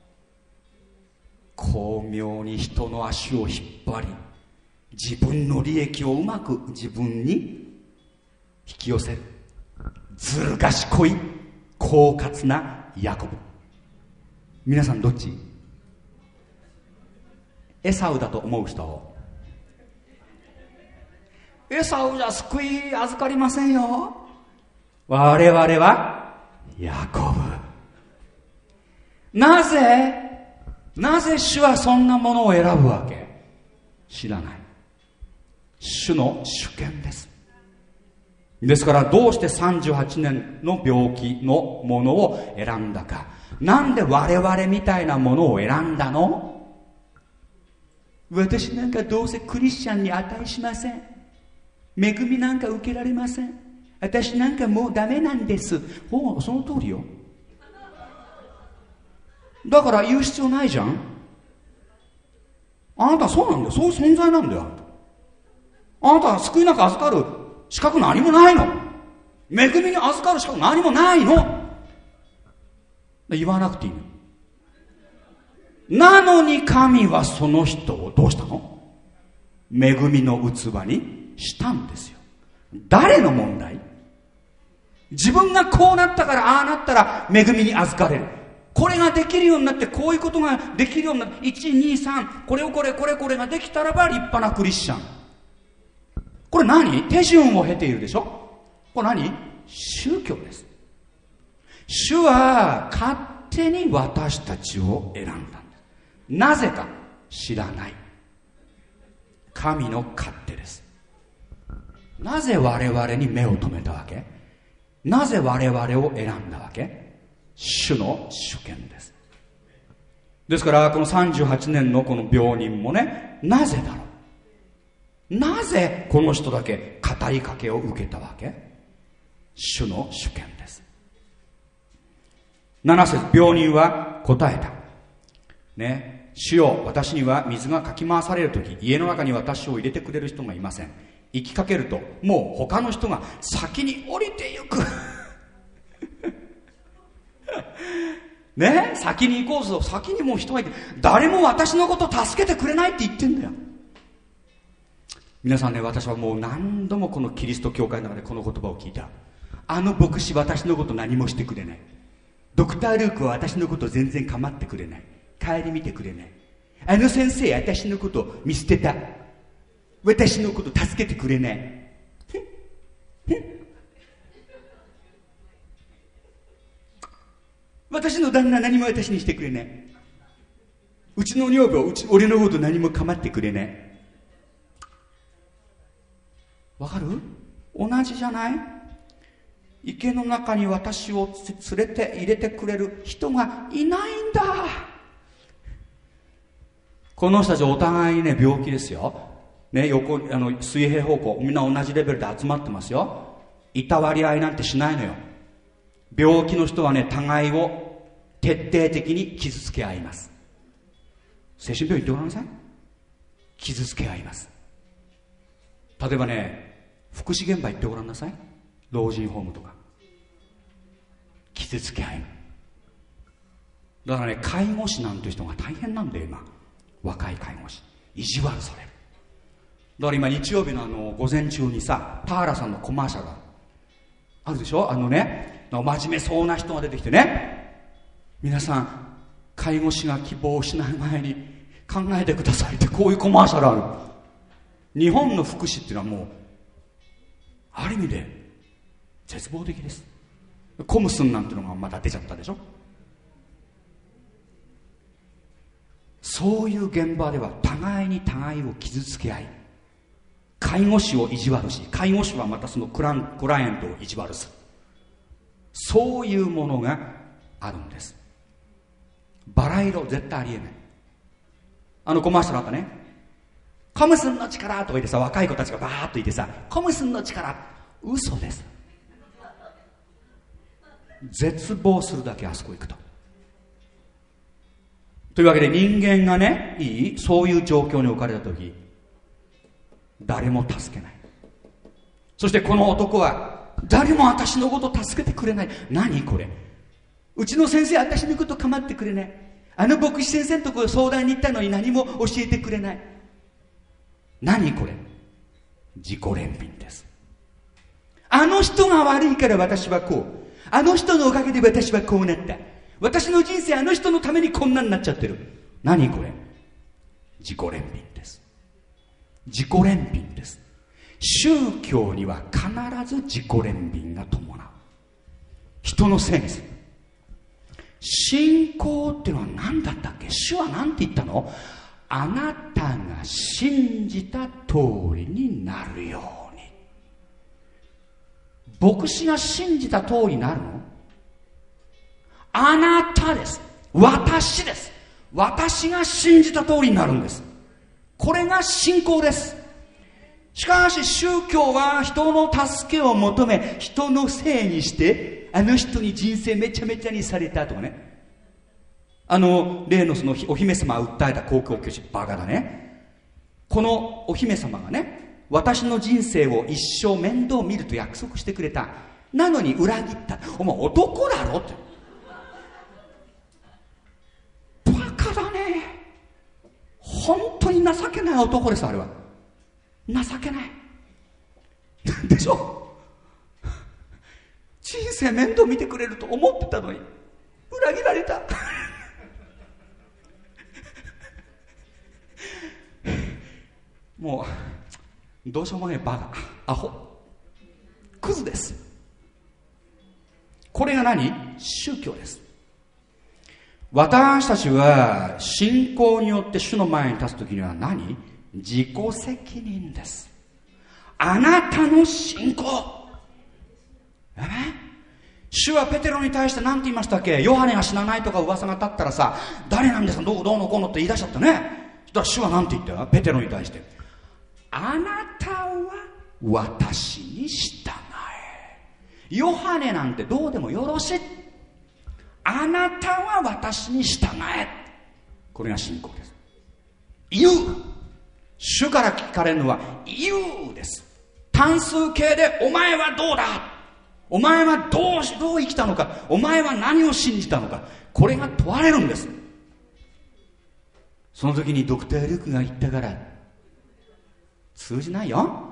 巧妙に人の足を引っ張り、自分の利益をうまく自分に引き寄せる。ずる賢い狡猾なヤコブ。皆さんどっち？エサウだと思う人。エサウじゃ救い預かりませんよ。我々はヤコブ。なぜなぜ主はそんなものを選ぶわけ？知らない。主の主権です。ですからどうしてさんじゅうはちねんの病気のものを選んだか。なんで我々みたいなものを選んだの？私なんかどうせクリスチャンに値しません。恵みなんか受けられません。私なんかもうダメなんです。ほう、その通りよ。だから言う必要ないじゃん。あなたそうなんだよ。そういう存在なんだよ。あなたは救いなく預かる資格何もないの。恵みに預かる資格何もないの。言わなくていいの。なのに神はその人をどうしたの？恵みの器にしたんですよ。誰の問題？自分がこうなったからああなったら恵みに預かれる。これができるようになって、こういうことができるようになって、いち、に、さん、これをこれこれこれができたらば立派なクリスチャン。これ何？手順を経ているでしょ。これ何？宗教です。主は勝手に私たちを選んだんです。なぜか知らない。神の勝手です。なぜ我々に目を留めたわけ？なぜ我々を選んだわけ？主の主権です。ですからこのさんじゅうはちねんのこの病人もね、なぜだろう、なぜこの人だけ語りかけを受けたわけ？主の主権です。 なな節、病人は答えた。ね、主よ、私には水がかき回されるとき、家の中に私を入れてくれる人がいません。行きかけると、もう他の人が先に降りてゆく。ね、先に行こうぞ、先にもう人がいて、誰も私のことを助けてくれないって言ってんだよ。皆さんね、私はもう何度もこのキリスト教会の中でこの言葉を聞いた。あの牧師、私のこと何もしてくれない。ドクター・ルークは私のこと全然構ってくれない。帰り見てくれない。あの先生、私のこと見捨てた。私のこと助けてくれない。私の旦那何も私にしてくれない。うちの女房、うち俺のこと何も構ってくれない。わかる？同じじゃない？池の中に私を連れて入れてくれる人がいないんだ。この人たちお互いにね、病気ですよ。ね、横、あの、水平方向、みんな同じレベルで集まってますよ。いたわり合いなんてしないのよ。病気の人はね、互いを徹底的に傷つけ合います。精神病院行ってごらんなさい。傷つけ合います。例えばね、福祉現場行ってごらんなさい。老人ホームとか。傷つけ合い。だからね、介護士なんていう人が大変なんだよ、今。若い介護士。意地悪される。だから今、日曜日のあの、午前中にさ、田原さんのコマーシャルがあるでしょ。あのね、真面目そうな人が出てきてね、皆さん、介護士が希望を失う前に考えてくださいって、こういうコマーシャルある。日本の福祉っていうのはもう、ある意味で絶望的です。コムスンなんていうのがまた出ちゃったでしょ。そういう現場では互いに互いを傷つけ合い、介護士を意地悪し、介護士はまたそのクラン、クライアントを意地悪する。そういうものがあるんです。バラ色絶対ありえない。あのコマーシャルあったね。コムスンの力とか言ってさ、若い子たちがバーッといてさ、コムスンの力、嘘です。絶望するだけ、あそこ行くと。というわけで、人間がね、いいそういう状況に置かれたとき、誰も助けない。そしてこの男は、誰も私のことを助けてくれない。何これ。うちの先生、私のこと構ってくれない。あの牧師先生のところ相談に行ったのに何も教えてくれない。何これ。自己憐憫です。あの人が悪いから私はこう。あの人のおかげで私はこうなった。私の人生あの人のためにこんなになっちゃってる。何これ。自己憐憫です。自己憐憫です。宗教には必ず自己憐憫が伴う。人のせいにする。信仰っていうのは何だったっけ。主は何て言ったの。あなたが信じた通りになるように。牧師が信じた通りになるの。あなたです。私です。私が信じた通りになるんです。これが信仰です。しかし宗教は人の助けを求め、人のせいにして、あの人に人生めちゃめちゃにされたとかね。あの例のそのお姫様を訴えた公共教師、バカだね。このお姫様がね、私の人生を一生面倒見ると約束してくれた。なのに裏切った。お前男だろって。バカだね。本当に情けない男です、あれは。情けないでしょ。人生面倒見てくれると思ってたのに裏切られた。もうどうしようもないバカ、アホ、クズです。これが何？宗教です。私たちは信仰によって主の前に立つときには何？自己責任です。あなたの信仰。え？主はペテロに対して何て言いましたっけ？ヨハネが死なないとか噂が立ったらさ、誰なんですか、どうどうのこうのって言い出しちゃったね。だから主は何て言った？ペテロに対して、あなたは私に従え。ヨハネなんてどうでもよろしい。 あなたは私に従え。これが信仰です。言う。主から聞かれるのは言うです。単数形でお前はどうだ、お前はどうしどう生きたのか、お前は何を信じたのか、これが問われるんです。その時にドクター・ルークが言ったから通じないよ。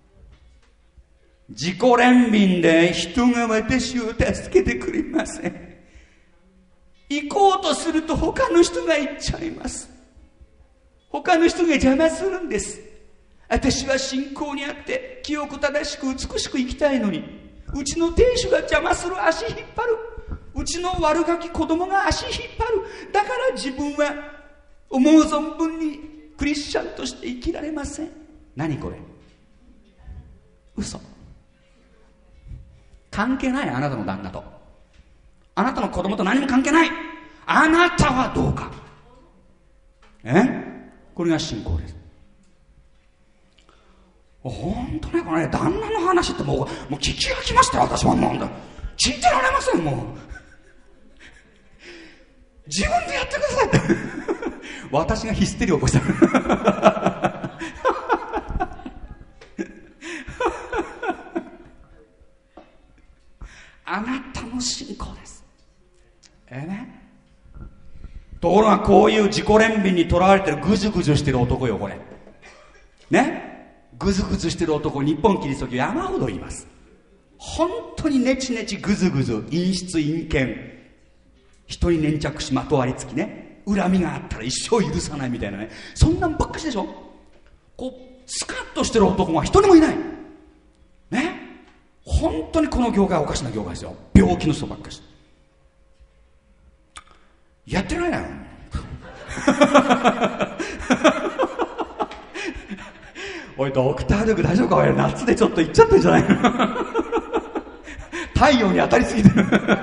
自己憐憫で人が私を助けてくれません。行こうとすると他の人が行っちゃいます。他の人が邪魔するんです。私は信仰にあって清く正しく美しく生きたいのに、うちの亭主が邪魔する、足引っ張る、うちの悪ガキ子供が足引っ張る。だから自分は思う存分にクリスチャンとして生きられません。何これ、嘘。関係ない。あなたの旦那とあなたの子供と何も関係ない。あなたはどうか。えこれが信仰です。本当ね、これね、旦那の話ってもう、もう聞き飽きましたよ、私は。もう聞いてられません。もう自分でやってくださいって私がヒステリーを起こしたあなたの信仰です。えー、ね。ところがこういう自己憐憫にとらわれてるぐずぐずしてる男よ、これ。ね。ぐずぐずしてる男、日本キリスト教山ほど言います。本当にネチネチぐずぐず、陰湿陰険、人に粘着しまとわりつきね、恨みがあったら一生許さないみたいなね、そんなんばっかしでしょ。こうスカッとしてる男が一人もいないね。本当にこの業界はおかしな業界ですよ。病気の人ばっかしやってないなよおいドクター・ルーク大丈夫か。おい夏でちょっと行っちゃってんじゃないの太陽に当たりすぎてる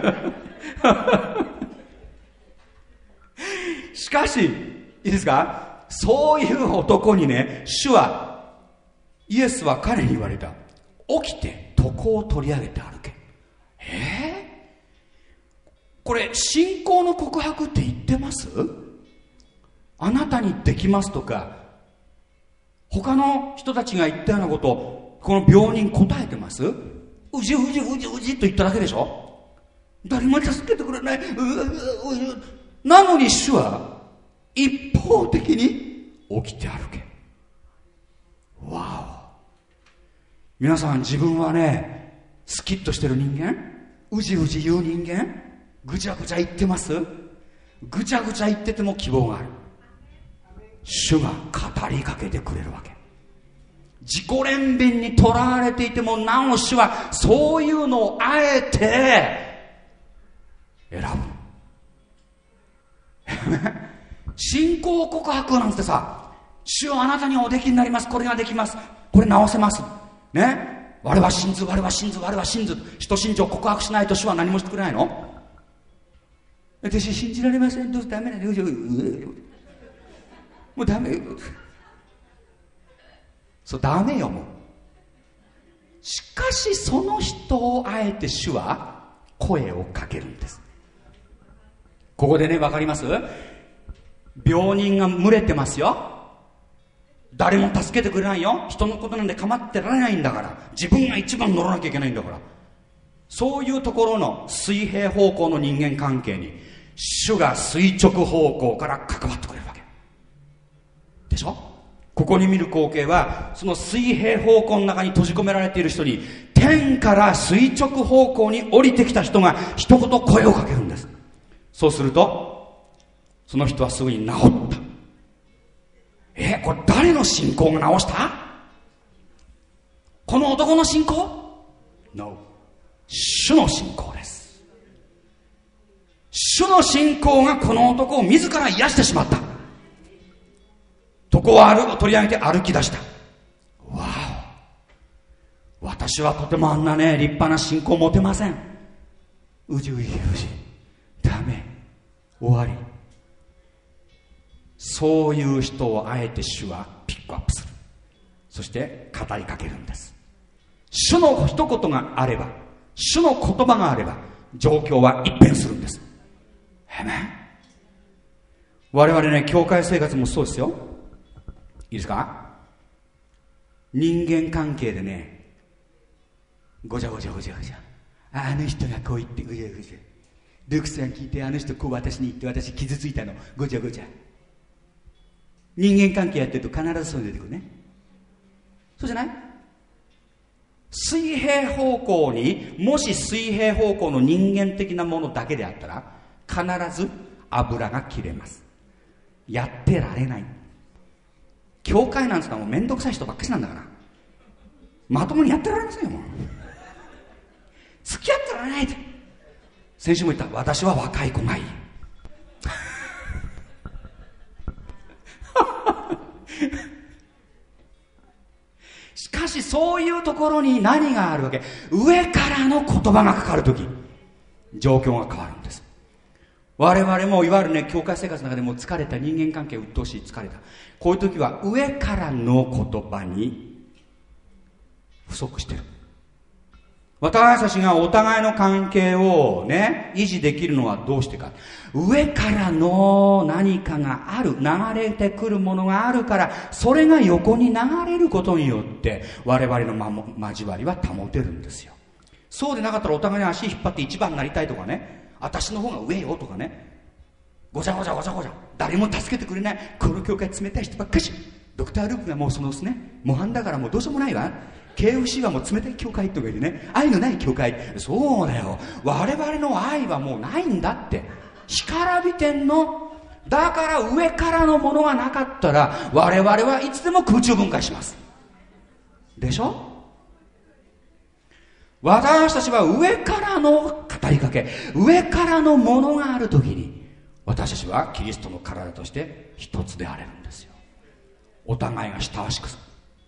しかしいいですか、そういう男にね、主はイエスは彼に言われた。起きて床を取り上げて歩け。えー、これ信仰の告白って言ってます？あなたにできますとか他の人たちが言ったようなことをこの病人答えてます？うじうじうじうじと言っただけでしょ。誰も助けてくれない。ううううなのに主は一方的に起きて歩け。わお。皆さん自分はね、スキッとしてる人間、うじうじ言う人間、ぐちゃぐちゃ言ってます？ぐちゃぐちゃ言ってても希望がある。主が語りかけてくれるわけ。自己憐憫にとらわれていてもなお主はそういうのをあえて選ぶ信仰告白なんてさ、主はあなたにおできになります、これができます、これ直せますね、我は信ず我は信ず我は信ず、人信条告白しないと主は何もしてくれないの。私信じられません、どうせダメなんだよ、もうダメよ、そうダメよもう。しかしその人をあえて主は声をかけるんです。ここでね、わかります？病人が群れてますよ。誰も助けてくれないよ。人のことなんで構ってられないんだから、自分が一番乗らなきゃいけないんだから。そういうところの水平方向の人間関係に主が垂直方向から関わってくれるわけでしょ。ここに見る光景はその水平方向の中に閉じ込められている人に、天から垂直方向に降りてきた人が一言声をかけるんです。そうするとその人はすぐに治った。え、これ誰の信仰が治した？この男の信仰？ No。 主の信仰です。主の信仰がこの男を自ら癒してしまった。床を歩取り上げて歩き出した。わお、私はとてもあんなね立派な信仰持てません。うじうじうじ、ダメ、終わり。そういう人をあえて主はピックアップする。そして語りかけるんです。主の一言があれば、主の言葉があれば状況は一変するんです。 えめ我々ね、教会生活もそうですよ。いいですか？人間関係でね、ごちゃごちゃごちゃごちゃ、あの人がこう言ってごちゃごちゃ、ルクさん聞いて、あの人こう私に言って私傷ついたの、ごちゃごちゃ。人間関係やってると必ずそういうの出てくるね。そうじゃない？水平方向に、もし水平方向の人間的なものだけであったら必ず油が切れます。やってられない。教会なんつったらもうめんどくさい人ばっかしなんだから、まともにやってられませんよ。もう付き合ってられないって。先週も言った、私は若い子がいいしかしそういうところに何があるわけ？上からの言葉がかかるとき、状況が変わるんです。我々もいわゆるね、教会生活の中でも疲れた、人間関係鬱陶しい、疲れた、こういう時は上からの言葉に不足してる。私たちがお互いの関係をね、維持できるのはどうしてか。上からの何かがある、流れてくるものがあるから、それが横に流れることによって我々の、ま、交わりは保てるんですよ。そうでなかったらお互いに足引っ張って一番になりたいとかね、私の方が上よとかね、ごちゃごちゃごちゃごちゃ、誰も助けてくれない、この教会冷たい人ばっかし。ドクター・ルークがもうそのですね、模範だからもうどうしようもないわ。ケーエフシー はもう冷たい教会とか言ってね、愛のない教会。そうだよ、我々の愛はもうないんだって、干からびてんの。だから上からのものがなかったら我々はいつでも空中分解しますでしょ。私たちは上からの語りかけ、上からのものがあるときに、私たちはキリストの体として一つであれるんですよ。お互いが親しくする。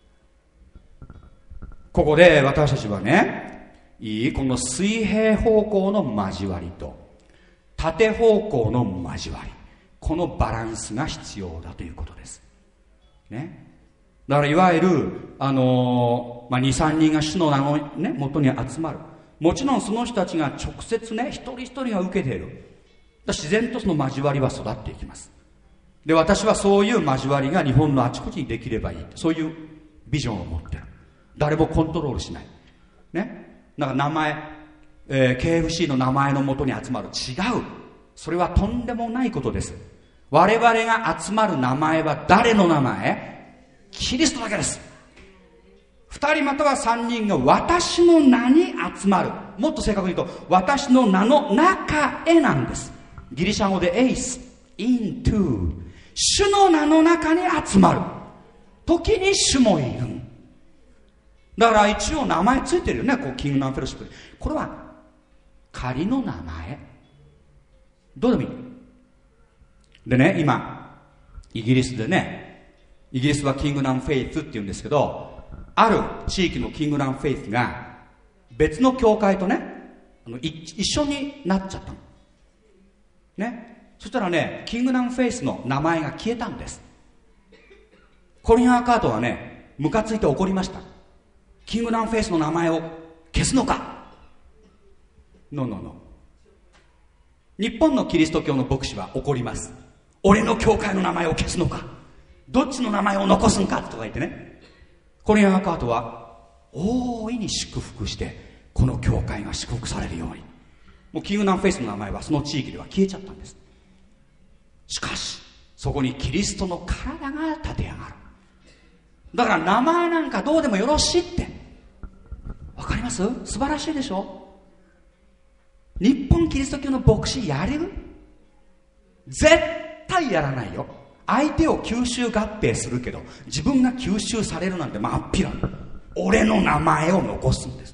ここで私たちはね、いいこの水平方向の交わりと縦方向の交わり、このバランスが必要だということですね。だからいわゆるあのー、まあ、にさんにんが主の名のね元に集まる。もちろんその人たちが直接ね、一人一人が受けている。自然とその交わりは育っていきます。で、私はそういう交わりが日本のあちこちにできればいい、そういうビジョンを持ってる。誰もコントロールしないね。なんか名前、えー、ケーエフシー の名前のもとに集まる、違う。それはとんでもないことです。我々が集まる名前は誰の名前？キリストだけです。二人または三人が私の名に集まる。もっと正確に言うと、私の名の中へなんです。ギリシャ語でエイス、into、主の名の中に集まる時に主もいる。だから一応名前ついてるよね、こうキングダムフェローシップ。これは仮の名前、どうでもいい。でね、今イギリスでね、イギリスはキングダムフェイスって言うんですけど、ある地域のキングダムフェイスが別の教会とね、あのい一緒になっちゃったのね。そしたらね、キングダムフェイスの名前が消えたんです。コリン・アーカートはね、ムカついて怒りました。キングダムフェイスの名前を消すのか。ノーノーノー。日本のキリスト教の牧師は怒ります。俺の教会の名前を消すのか、どっちの名前を残すんかとか言ってね。コリン・アーカートは大いに祝福してこの教会が祝福されるように、もうキングダムフェイスの名前はその地域では消えちゃったんです。しかしそこにキリストの体が立て上がる。だから名前なんかどうでもよろしいって、わかります？素晴らしいでしょ。日本キリスト教の牧師やれる？絶対やらないよ。相手を吸収合併するけど自分が吸収されるなんて真っ平。俺の名前を残すんです。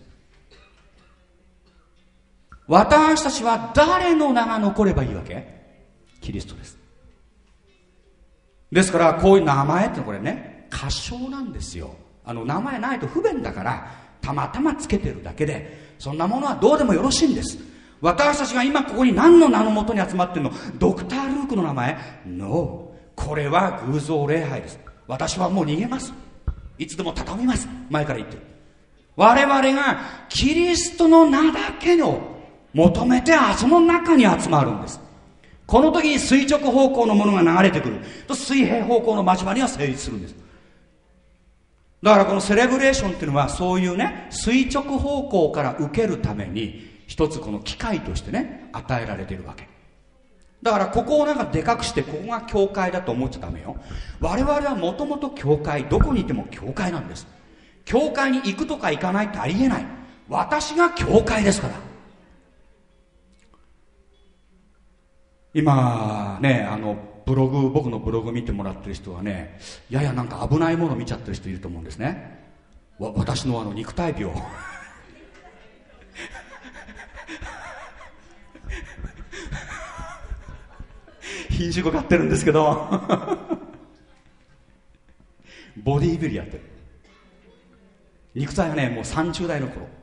私たちは誰の名が残ればいいわけ？キリストです。ですからこういう名前ってのはこれね、過小なんですよ。あの名前ないと不便だからたまたまつけてるだけで、そんなものはどうでもよろしいんです。私たちが今ここに何の名のもとに集まってるの？ドクター・ルークの名前？ ノー。これは偶像礼拝です。私はもう逃げます。いつでも畳みます。前から言ってる。我々がキリストの名だけを求めてその中に集まるんです。 この時に垂直方向のものが流れてくると、水平方向の交わりが成立するんです。だからこのセレブレーションっていうのは、そういうね、垂直方向から受けるために一つこの機会としてね、与えられているわけだから、ここをなんかでかくしてここが教会だと思っちゃダメよ。我々はもともと教会、どこにいても教会なんです。教会に行くとか行かないってありえない。私が教会ですから。今ね、あのブログ、僕のブログ見てもらってる人はね、ややなんか危ないもの見ちゃってる人いると思うんですね。わ私のあの肉体病品種飼ってるんですけどボディービルやってる。肉体はね、もうさんじゅう代の頃。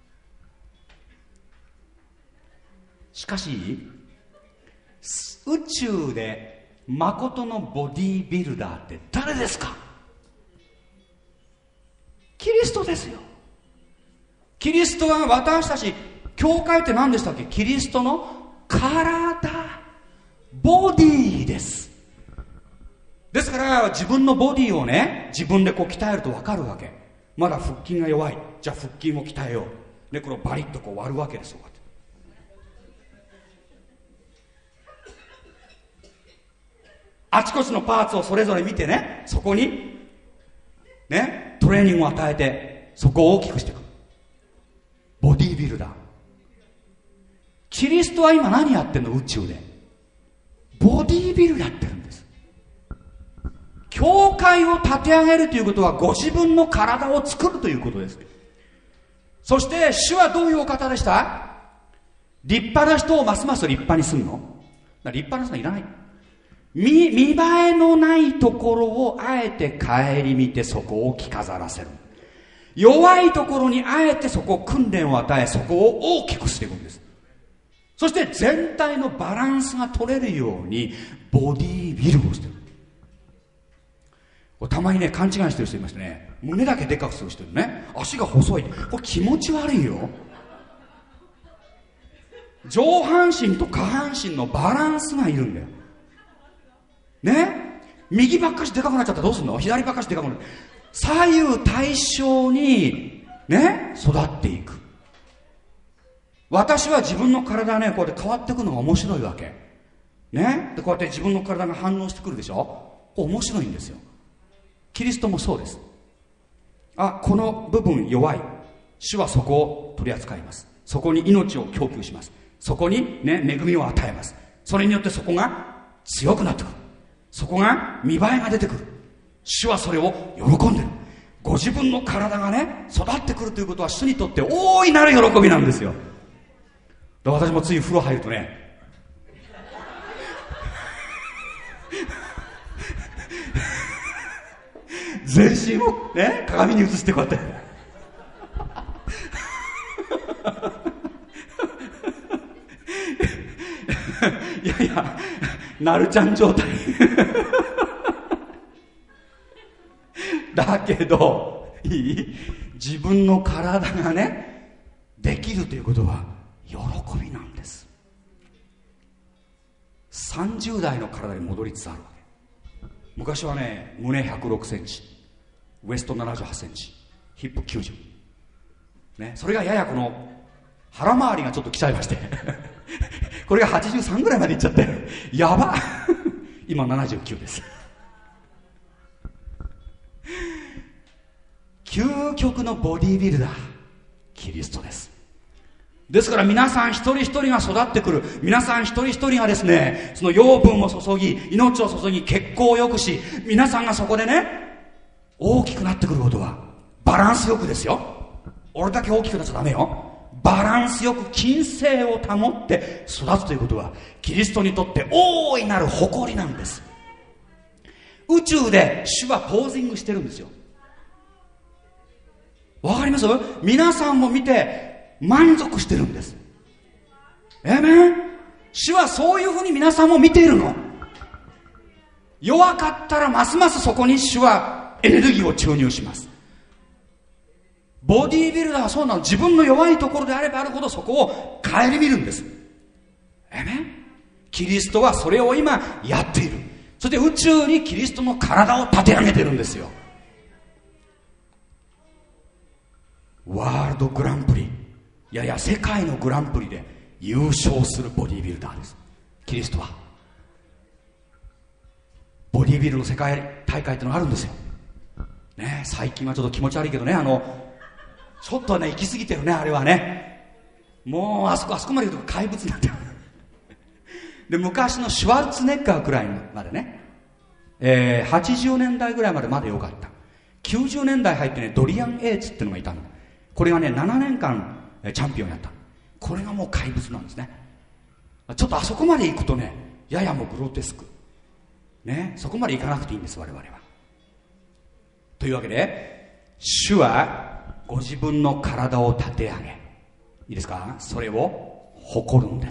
しかし宇宙で誠のボディービルダーって誰ですか？キリストですよ。キリストは私たち、教会って何でしたっけ？キリストの体、ボディです。ですから自分のボディをね、自分でこう鍛えると分かるわけ。まだ腹筋が弱い、じゃあ腹筋も鍛えようで、これをバリッとこう割るわけですよ。あちこちのパーツをそれぞれ見てね、そこにね、トレーニングを与えて、そこを大きくしていく。ボディービルダー。キリストは今何やってんの？宇宙でボディービルやってるんです。教会を立て上げるということは、ご自分の体を作るということです。そして主はどういうお方でした？立派な人をますます立派にするの？立派な人はいらない。見、見栄えのないところをあえて顧みて、そこを着飾らせる。弱いところにあえてそこを訓練を与え、そこを大きくしていくんです。そして全体のバランスが取れるようにボディービルをしてる。たまにね、勘違いしてる人いましてね、胸だけでかくする人いるね、足が細い。これ気持ち悪いよ。上半身と下半身のバランスがいるんだよね。右ばっかしでかくなっちゃったらどうするの？左ばっかしでかくなる。左右対称にね、育っていく。私は自分の体はね、こうやって変わっていくのが面白いわけね。でこうやって自分の体が反応してくるでしょ。こう面白いんですよ。キリストもそうです。あ、この部分弱い、主はそこを取り扱います。そこに命を供給します。そこにね、恵みを与えます。それによってそこが強くなってくる。そこが見栄えが出てくる。主はそれを喜んでる。ご自分の体がね、育ってくるということは主にとって大いなる喜びなんですよ。で私もつい風呂入るとね全身をね、鏡に映してこうやっていやいや、なるちゃん状態だけどいい、自分の体がねできるということは喜びなんです。さんじゅう代の体に戻りつつあるわけ。昔はね、胸ひゃくろくセンチ、ウエストななじゅうはちセンチ、ヒップきゅうじゅう、ね、それがややこの腹回りがちょっと来ちゃいましてこれがはちじゅうさんぐらいまでいっちゃってやば今ななじゅうきゅうです究極のボディービルダー、キリストです。ですから皆さん一人一人が育ってくる。皆さん一人一人がですね、その養分を注ぎ、命を注ぎ、血行を良くし、皆さんがそこでね、大きくなってくることはバランスよくですよ。俺だけ大きくなっちゃダメよ。バランスよく均整を保って育つということは、キリストにとって大いなる誇りなんです。宇宙で主はポージングしてるんですよ。わかります？皆さんも見て満足してるんです。えめん、主はそういうふうに皆さんも見ているの。弱かったらますますそこに主はエネルギーを注入します。ボディービルダーはそうなの。自分の弱いところであればあるほどそこを顧みるんです。えめん、 キリストはそれを今やっている。そして宇宙にキリストの体を立て上げてるんですよ。ワールドグランプリ、いやいや世界のグランプリで優勝するボディービルダーです。キリストはボディービルの世界大会ってのがあるんですよ、ね、最近はちょっと気持ち悪いけどね、あのちょっとね行き過ぎてるね、あれはね。もうあそこあそこまで行くと怪物になってるで昔のシュワルツェネッガーくらいまでね、えー、はちじゅうねんだいぐらいまでまだ良かった。きゅうじゅうねんだい入ってね、ドリアン・エイツってのがいたの。これがねななねんかんチャンピオンやった。これがもう怪物なんですね。ちょっとあそこまで行くとね、ややもうグロテスクね、そこまで行かなくていいんです、我々は。というわけで、主はご自分の体を立て上げ、いいですか、それを誇るんです。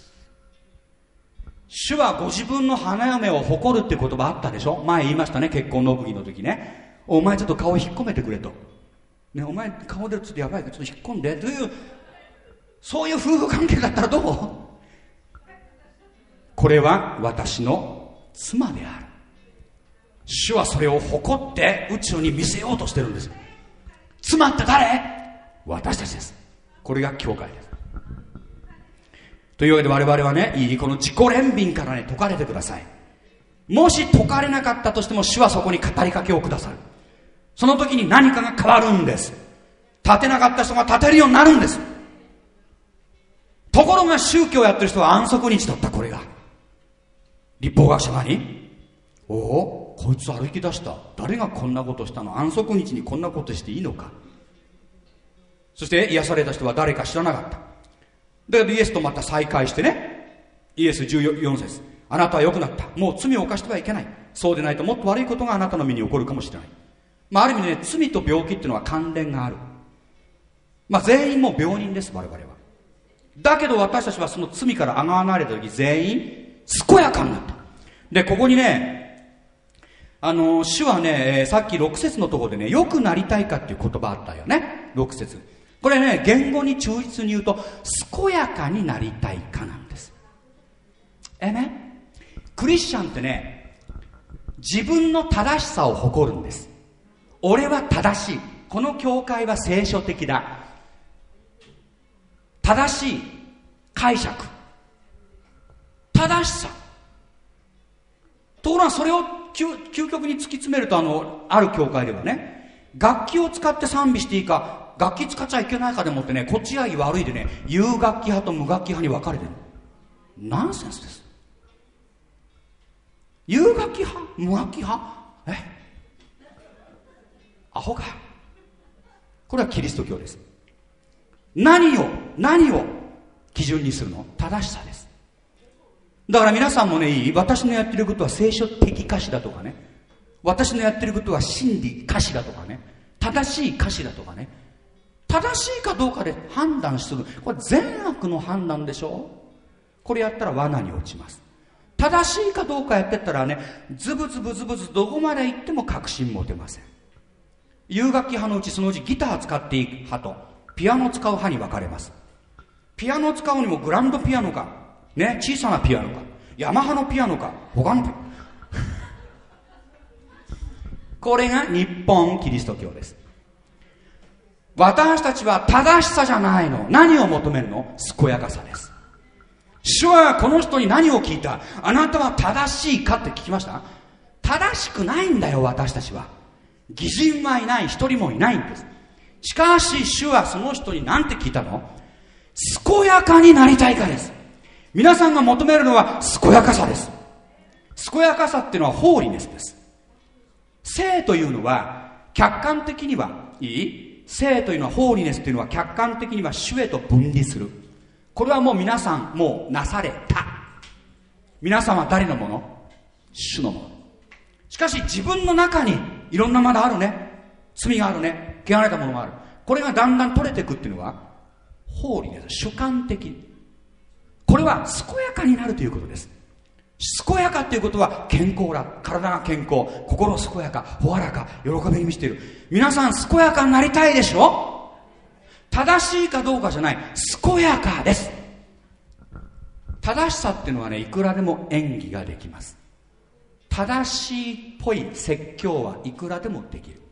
主はご自分の花嫁を誇るって言葉あったでしょ。前言いましたね、結婚の儀の時ね。お前ちょっと顔引っ込めてくれと、ね、お前顔でちょっとやばいからちょっと引っ込んでという、そういう夫婦関係だったらどう？これは私の妻である。主はそれを誇って宇宙に見せようとしてるんです。妻って誰？私たちです。これが教会です。というわけで我々はね、いいこの自己憐憫からね解かれてください。もし解かれなかったとしても主はそこに語りかけをくださる。その時に何かが変わるんです。立てなかった人が立てるようになるんです。ところが宗教をやってる人は安息日だった。これが立法学者がに、おおこいつ歩き出した、誰がこんなことしたの、安息日にこんなことしていいのか。そして癒された人は誰か知らなかった。だけどイエスとまた再会してね、イエスじゅうよん節、あなたは良くなった、もう罪を犯してはいけない、そうでないともっと悪いことがあなたの身に起こるかもしれない。まあある意味ね、罪と病気っていうのは関連がある。まあ全員もう病人です、我々は。だけど私たちはその罪からあがなわれた時全員健やかになった。でここにね、あの主はね、えー、さっきろく節のところでね、良くなりたいかっていう言葉あったよね。ろく節、これね、言語に忠実に言うと健やかになりたいかなんです。えね、クリスチャンってね、自分の正しさを誇るんです。俺は正しい、この教会は聖書的だ、正しい解釈、正しさ。ところがそれを 究, 究極に突き詰めると、あのある教会ではね、楽器を使って賛美していいか楽器使っちゃいけないかでもってね、こっちがいい悪いでね、有楽器派と無楽器派に分かれてる。ナンセンスです。有楽器派無楽器派、えアホか。これはキリスト教です。何を何を基準にするの？正しさです。だから皆さんもね、いい、私のやってることは聖書的歌詞だとかね、私のやってることは真理歌詞だとかね、正しい歌詞だとかね、正しいかどうかで判断する、これ善悪の判断でしょ。これやったら罠に落ちます。正しいかどうかやってったらね、ズブズブズブズどこまで行っても確信持てません。有楽器派のうちそのうちギター使っていく派とピアノ使う派に分かれます。ピアノ使うにもグランドピアノかね、小さなピアノか、ヤマハのピアノか、他のピアノこれが日本キリスト教です。私たちは正しさじゃないの。何を求めるの？健やかさです。主はこの人に何を聞いた？あなたは正しいかって聞きました？正しくないんだよ、私たちは。義人はいない、一人もいないんです。しかし主はその人に何て聞いたの？健やかになりたいかです。皆さんが求めるのは健やかさです。健やかさっていうのはホーリネスです。聖というのは客観的にはいい、聖というのはホーリネスというのは客観的には主へと分離する。これはもう皆さんもうなされた。皆さんは誰のもの？主のもの。しかし自分の中にいろんなまだあるね、罪があるね、汚れたものがある。これがだんだん取れていくっていうのはホーリネス、主観的。これは健やかになるということです。健やかっていうことは健康だ、体が健康、心健やか、朗らか、喜びに満ちている。皆さん健やかになりたいでしょ？正しいかどうかじゃない、健やかです。 正しさっていうのはね、いくらでも演技ができます。正しいっぽい説教はいくらでもできる。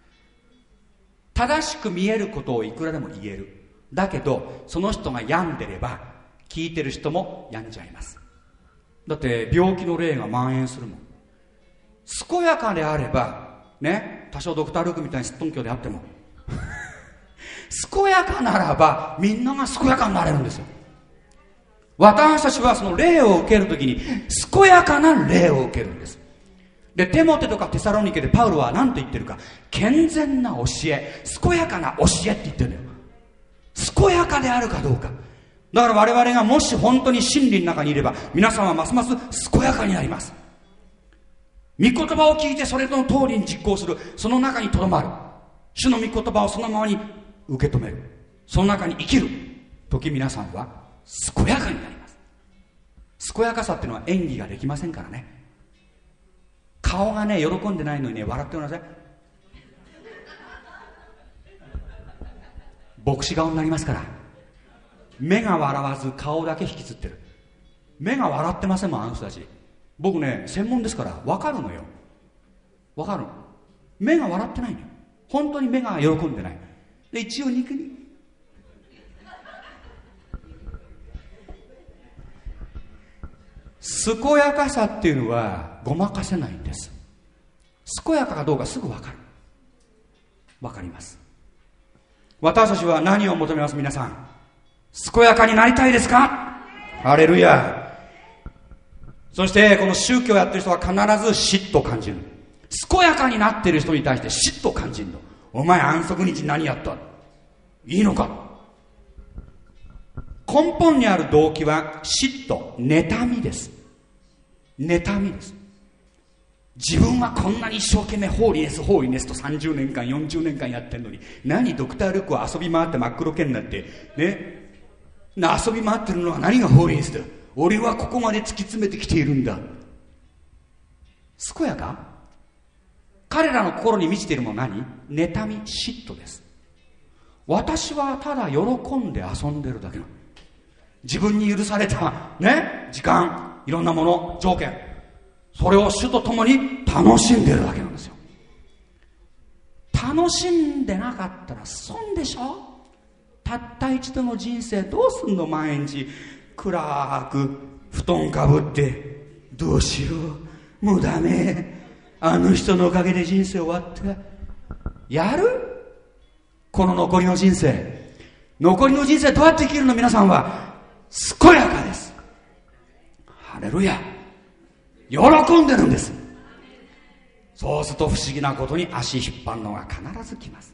正しく見えることをいくらでも言える。だけどその人が病んでれば聞いてる人も病んじゃいます。だって病気の霊が蔓延するもん。健やかであればね、多少ドクター・ルークみたいにすっとんきょうであっても健やかならばみんなが健やかになれるんですよ。私たちはその霊を受けるときに健やかな霊を受けるんです。で、テモテとかテサロニケでパウロは何と言ってるか、健全な教え、健やかな教えって言ってるんだよ。健やかであるかどうか。だから我々がもし本当に真理の中にいれば、皆さんはますます健やかになります。御言葉を聞いてそれの通りに実行する、その中にとどまる、主の御言葉をそのままに受け止める、その中に生きる時、皆さんは健やかになります。健やかさっていうのは演技ができませんからね。顔がね喜んでないのにね笑ってください。牧師顔になりますから。目が笑わず顔だけ引きつってる。目が笑ってませんもん、あの人たち。僕ね専門ですから分かるのよ。分かるの。目が笑ってないのよ。本当に目が喜んでない。で一応肉に健やかさっていうのはごまかせないんです。健やかかどうかすぐ分かる。分かります。私たちは何を求めます？皆さん健やかになりたいですか？ハレルヤ。そしてこの宗教をやってる人は必ず嫉妬を感じる。健やかになっている人に対して嫉妬を感じるの。お前安息日何やった？いいのか？根本にある動機は嫉妬、妬みです。妬みです。自分はこんなに一生懸命ホーリネスホーリネスとさんじゅうねんかんよんじゅうねんかんやってんのに、何ドクター・ルックは遊び回って真っ黒けになってね、遊び回ってるのは何がホーリネスだ。俺はここまで突き詰めてきているんだ。健やか？彼らの心に満ちているものは何？妬み、嫉妬です。私はただ喜んで遊んでるだけなの。自分に許されたね、時間、いろんなもの、条件、それを主と共に楽しんでるだけなんですよ。楽しんでなかったら損でしょ。たった一度の人生どうすんの？毎日暗く布団かぶってどうしよう、もうダメ、あの人のおかげで人生終わった。やる？この残りの人生、残りの人生どうやって生きるの？皆さんは健やかです。ハレルヤ。喜んでるんです。そうすると不思議なことに足引っ張るのが必ず来ます。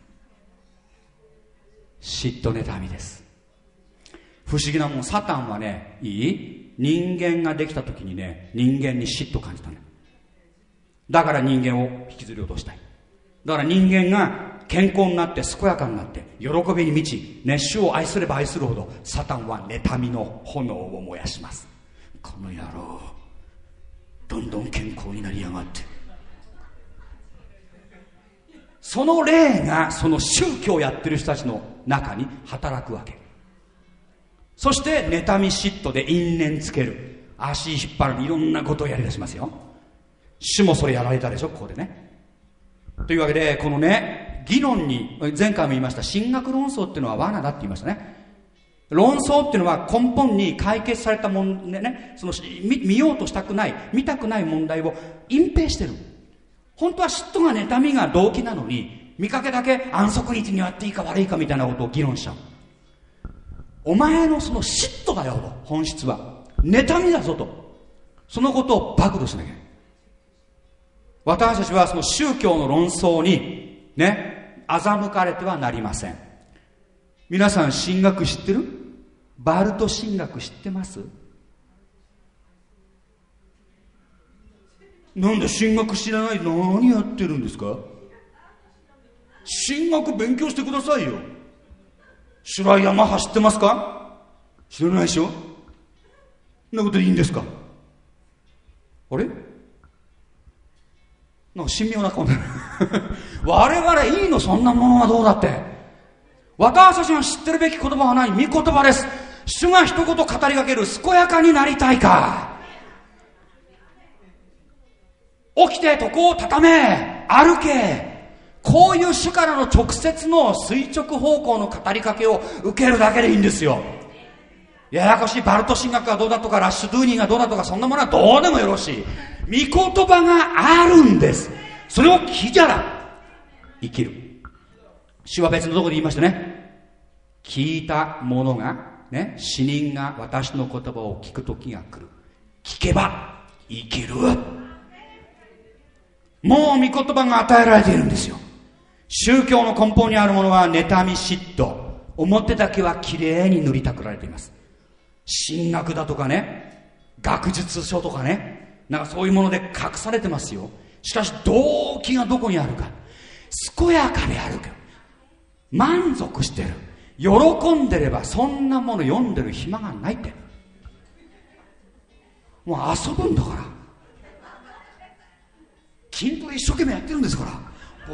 嫉妬、妬みです。不思議なもん。サタンはね、いい？人間ができた時にね、人間に嫉妬感じたね。だから人間を引きずり落としたい。だから人間が健康になって健やかになって喜びに満ち、ね、主を愛すれば愛するほどサタンは妬みの炎を燃やします。この野郎、どんどん健康になりやがって。その霊がその宗教をやってる人たちの中に働くわけ。そして妬み嫉妬で因縁つける、足引っ張る、いろんなことをやり出しますよ。主もそれやられたでしょ、ここでね。というわけでこのね、議論に前回も言いました、神学論争っていうのは罠だって言いましたね。論争っていうのは根本に解決されたもんでね、その 見, 見ようとしたくない、見たくない問題を隠蔽してる。本当は嫉妬が妬みが動機なのに、見かけだけ安息日にやっていいか悪いかみたいなことを議論しちゃう。お前のその嫉妬だよと、本質は妬みだぞと、そのことを暴露しなきゃ。私たちはその宗教の論争にね、欺かれてはなりません。皆さん神学知ってる？バルト神学知ってます？なんで神学知らないで何やってるんですか？神学勉強してくださいよ。修羅山走ってますか？知らないでしょ。そんなことでいいんですか？あれなんか神妙な顔になる我々いいの、そんなものはどうだって。私たちが知ってるべき言葉はない？御言葉です。 主が一言語りかける、健やかになりたいか。起きて床を畳め、歩け。こういう主からの直接の垂直方向の語りかけを受けるだけでいいんですよ。ややこしいバルト神学がどうだとかラッシュドゥーニーがどうだとか、そんなものはどうでもよろしい。御言葉があるんです。それを聞いたら生きる。主は別のところで言いましたね。聞いた者がね、死人が私の言葉を聞く時が来る。聞けば生きる。もう御言葉が与えられているんですよ。宗教の根本にあるものは妬み嫉妬、表だけはきれいに塗りたくられています。神学だとかね、学術書とかね、なんかそういうもので隠されてますよ。しかし動機がどこにあるか。健やかであるか、満足してる、喜んでればそんなもの読んでる暇がないって。もう遊ぶんだから。筋トレ一生懸命やってるんですから。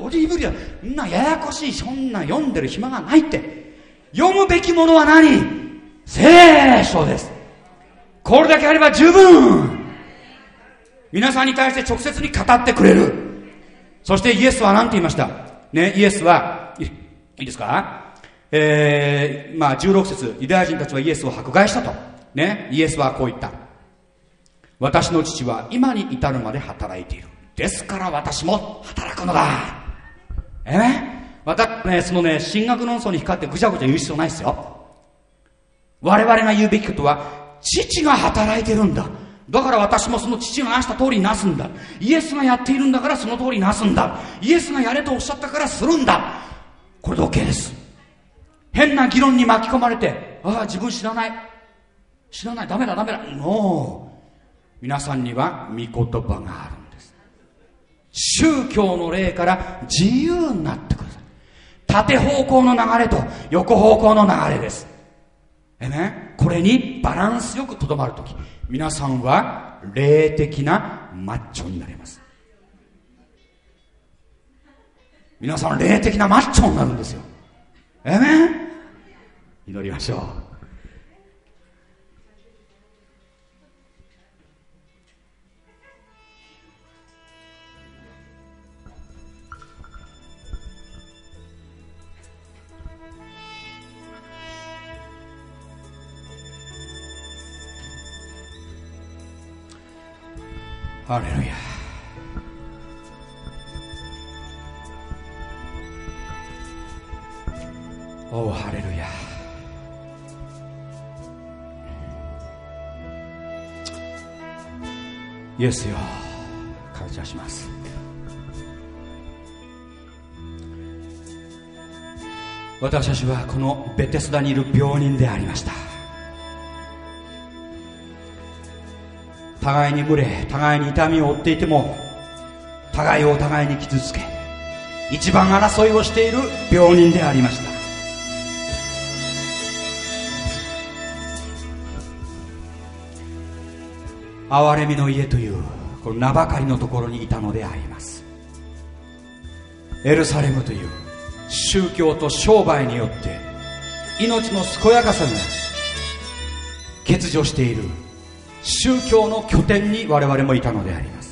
ボディービルダー、そんなややこしい、そんな読んでる暇がないって。読むべきものは何？聖書です。これだけあれば十分。皆さんに対して直接に語ってくれる。そしてイエスは何て言いましたね。イエスはいいいですか、えー、まあじゅうろく節、ユダヤ人たちはイエスを迫害したとね。イエスはこう言った。私の父は今に至るまで働いている。ですから私も働くのだ。えね、私ね、そのね、神学論争に光ってぐちゃぐちゃ言う必要ないですよ。我々が言うべきことは、父が働いてるんだ。だから私もその父がなした通りになすんだ。イエスがやっているんだからその通りになすんだ。イエスがやれとおっしゃったからするんだ。これで OK です。変な議論に巻き込まれて、ああ自分知らない知らない、ダメだダメだ、ノー。皆さんには御言葉があるんです。宗教の霊から自由になってください。縦方向の流れと横方向の流れです。えね、これにバランスよくとどまるとき、皆さんは霊的なマッチョになります。皆さん霊的なマッチョになるんですよ。えね、祈りましょう。ハレルヤ。おお、ハレルヤ。イエスよ、感謝します。私たちはこのベテスダにいる病人でありました。互いに群れ、互いに痛みを負っていても、互いを互いに傷つけ、一番争いをしている病人でありました。憐れみの家というこの名ばかりのところにいたのであります。エルサレムという宗教と商売によって命の健やかさが欠如している宗教の拠点に我々もいたのであります。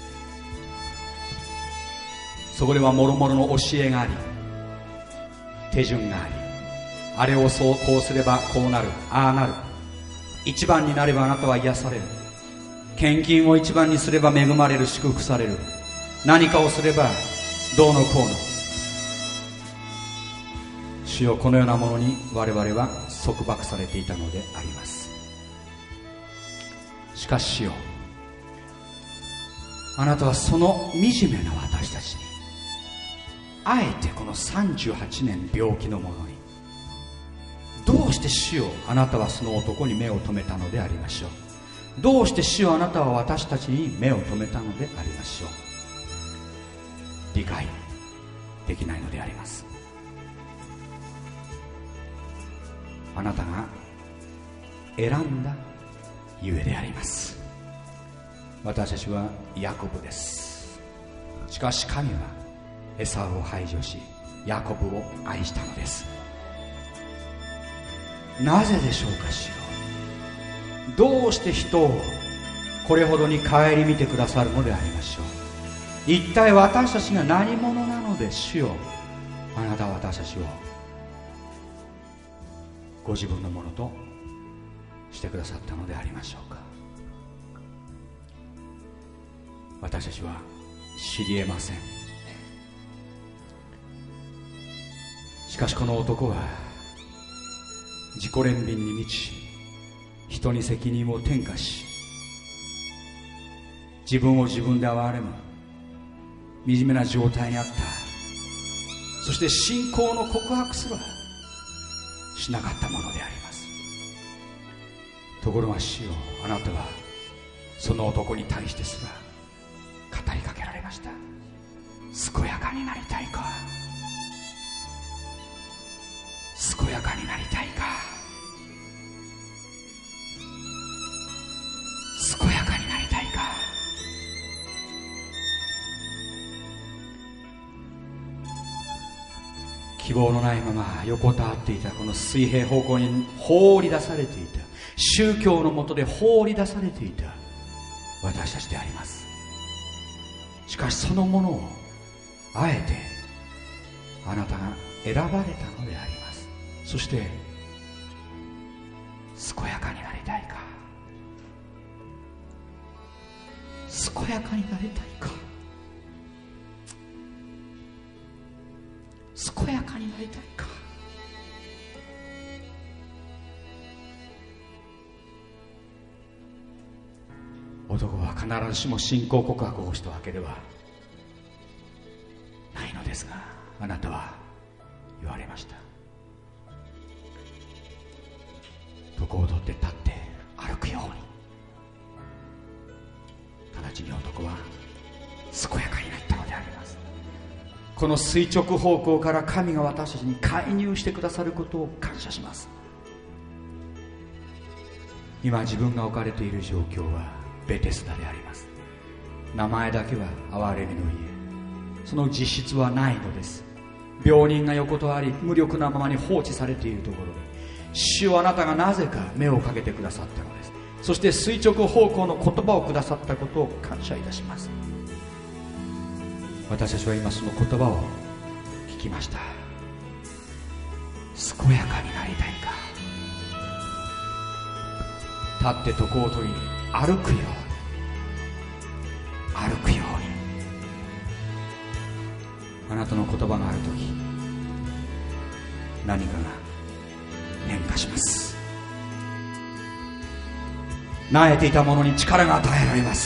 そこでは諸々の教えがあり、手順があり、あれをそうこうすればこうなる、ああなる、一番になればあなたは癒される、献金を一番にすれば恵まれる、祝福される、何かをすればどうのこうの。主よ、このようなものに我々は束縛されていたのであります。しかしよ、あなたはその惨めな私たちにあえてこのさんじゅうはちねん病気のものに、どうして主よ、あなたはその男に目を留めたのでありましょう。どうして主よ、あなたは私たちに目を留めたのでありましょう。理解できないのであります。あなたが選んだゆえであります。私たちはヤコブです。しかし神はエサウを排除しヤコブを愛したのです。 なぜでしょうか。主よ、どうして人をこれほどに顧みてくださるのでありましょう。一体私たちが何者なので、主よ、あなたは私たちをご自分のものとしてくださったのでありましょうか。私たちは知り得ません。しかしこの男は自己憐憫に満ち、人に責任を転嫁し、自分を自分で憐れむ惨めな状態にあった。そして信仰の告白すらしなかったものであります。ところが主よ、あなたはその男に対してすら語りかけられました。健やかになりたいか、健やかになりたいか、健やかになりたいか。希望のないまま横たわっていたこの水平方向に放り出されていた、宗教の下で放り出されていた私たちであります。しかしそのものをあえてあなたが選ばれたのであります。そして健やかになりたいか、健やかになりたいか、健やかになりたいか。男は必ずしも信仰告白をしたわけではないのですが、あなたは言われました。床を取って立って歩くように。直ちに男は健やかになったのであります。この垂直方向から神が私たちに介入してくださることを感謝します。今自分が置かれている状況はベテスダであります。名前だけは憐れみの家、その実質はないのです。病人が横たわり無力なままに放置されているところに、主はあなたがなぜか目をかけてくださったのです。そして垂直方向の言葉をくださったことを感謝いたします。私たちは今その言葉を聞きました。健やかになりたいか、立って床を取り歩くように、歩くように。あなたの言葉があるとき、何かが変化します。萎えていたものに力が与えられます。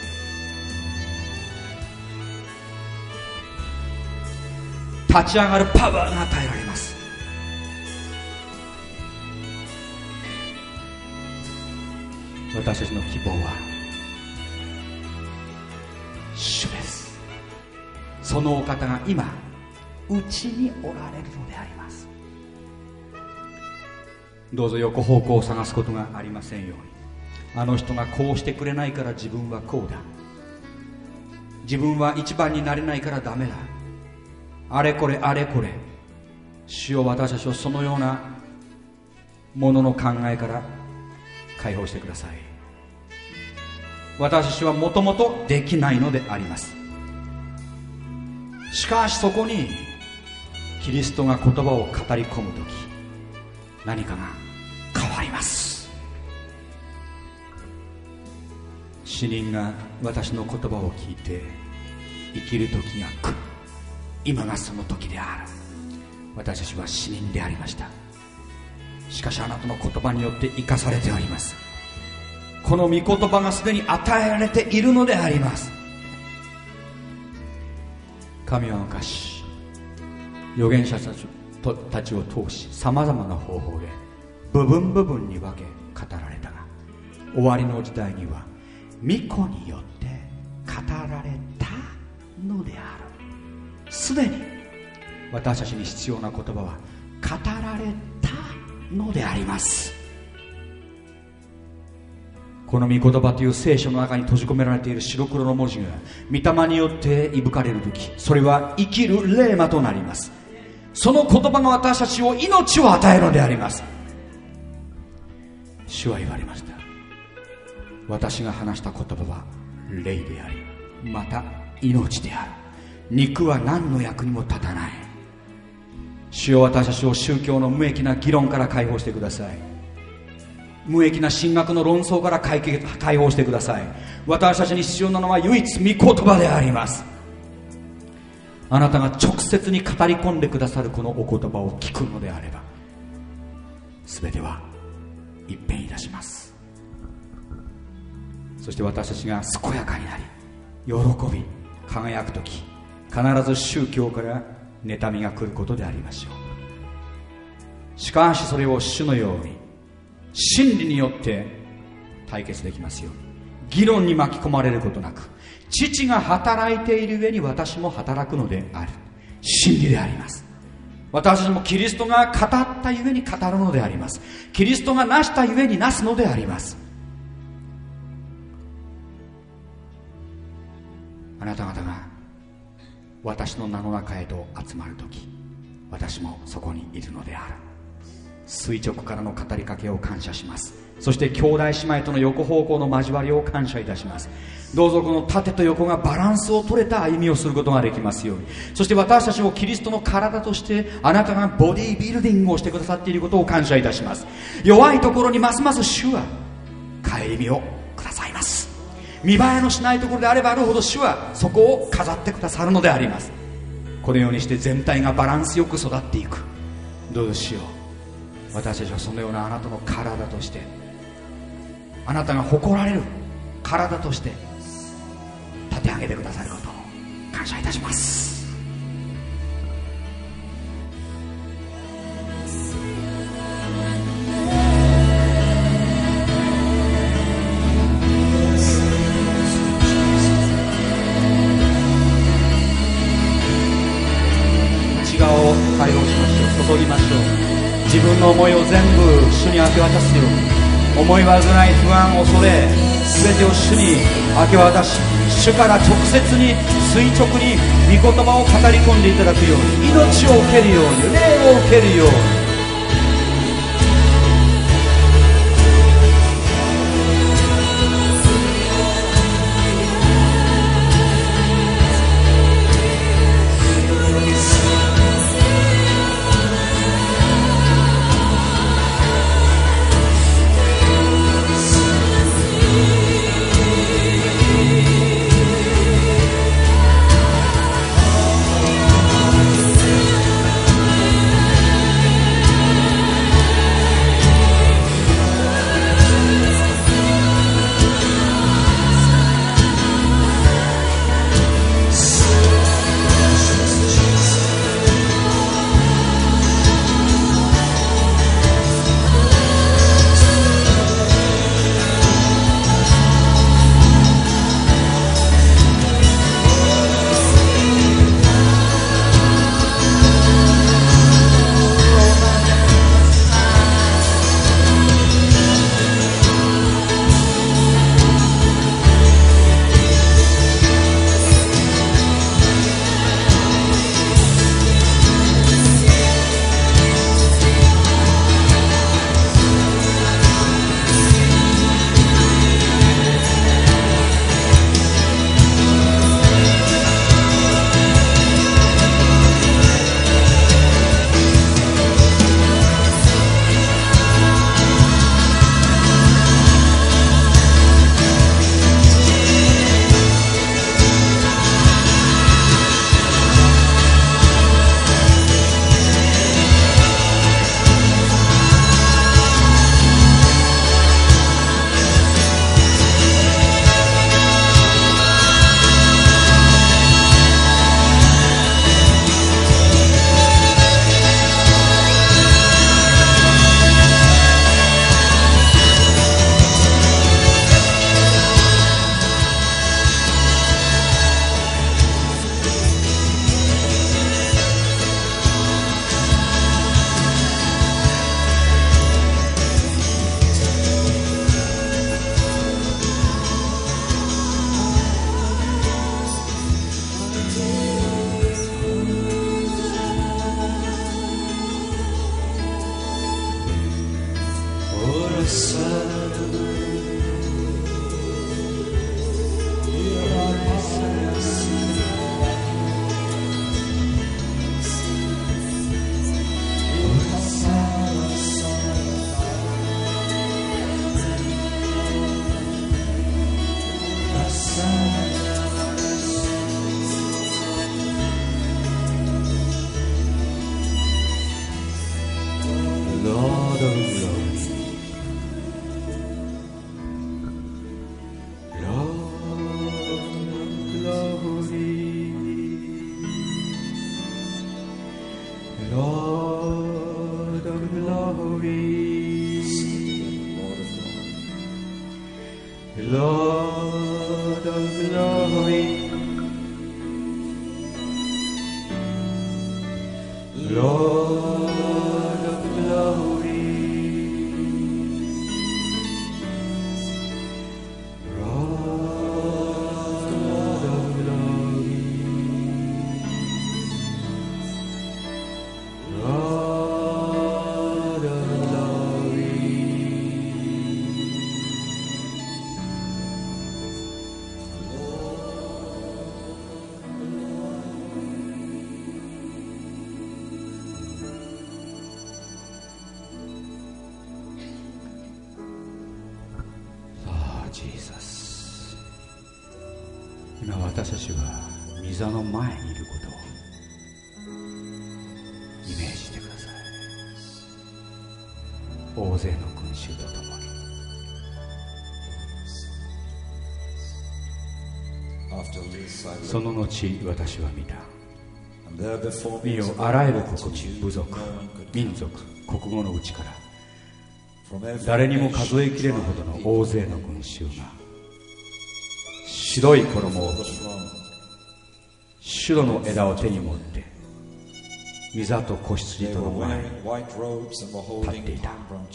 立ち上がるパワーが与えられます。私たちの希望は主です。そのお方が今うちにおられるのであります。どうぞ横方向を探すことがありませんように。あの人がこうしてくれないから自分はこうだ、自分は一番になれないからダメだ、あれこれあれこれ。主よ、私たちをそのようなものの考えから解放してください。私たちはもともとできないのであります。しかしそこにキリストが言葉を語り込むとき、何かが変わります。死人が私の言葉を聞いて生きる時が来る。今がその時である。私たちは死人でありました。しかしあなたの言葉によって生かされております。この御言葉がすでに与えられているのであります。神は昔預言者たちとたちを通し、さまざまな方法で部分部分に分け語られたが、終わりの時代には御子によって語られたのである。すでに私たちに必要な言葉は語られたのであります。この御言葉という聖書の中に閉じ込められている白黒の文字が御霊によっていぶかれるとき、それは生きる霊魔となります。その言葉が私たちを命を与えるのであります。 主は言われました。私が話した言葉は霊であり、また命である。肉は何の役にも立たない。主よ、私たちを宗教の無益な議論から解放してください。無益な神学の論争から解放してください。私たちに必要なのは唯一御言葉であります。あなたが直接に語り込んでくださるこのお言葉を聞くのであれば、全ては一変いたします。そして私たちが健やかになり、喜び輝くとき、必ず宗教から妬みが来ることでありましょう。しかしそれを主のように真理によって対決できますように、議論に巻き込まれることなく、父が働いている上に私も働くのである。真理であります。私たちもキリストが語ったゆえに語るのであります。キリストがなしたゆえになすのであります。あなた方が私の名の中へと集まるとき、私もそこにいるのである。垂直からの語りかけを感謝します。そして兄弟姉妹との横方向の交わりを感謝いたします。どうぞこの縦と横がバランスを取れた歩みをすることができますように。そして私たちをキリストの体としてあなたがボディービルディングをしてくださっていることを感謝いたします。弱いところにますます主は顧みをくださいます。見栄えのしないところであればあるほど主はそこを飾ってくださるのであります。このようにして全体がバランスよく育っていく。どうしよう、私たちはそのようなあなたの体として、あなたが誇られる体として立て上げてくださることを感謝いたします。内側を解放しましょう。注ぎましょう。自分の思いを全部主に明け渡すように、思い煩い、不安、恐れ、全てを主に明け渡し、主から直接に垂直に御言葉を語り込んでいただくように、命を受けるように、霊を受けるように、 Lord of glory, Lord of glory, Lord of glory, Lord of glory, Lord of glory.ジーザス、今私たちは御座の前にいることをイメージしてください。大勢の群衆とともに、その後私は見た。見よ、あらゆる国民、部族、民族、国語のうちから誰にも数えきれぬほどの大勢の群衆が白い衣を着、シュロの枝を手に持って御座と子羊との前に立っていた。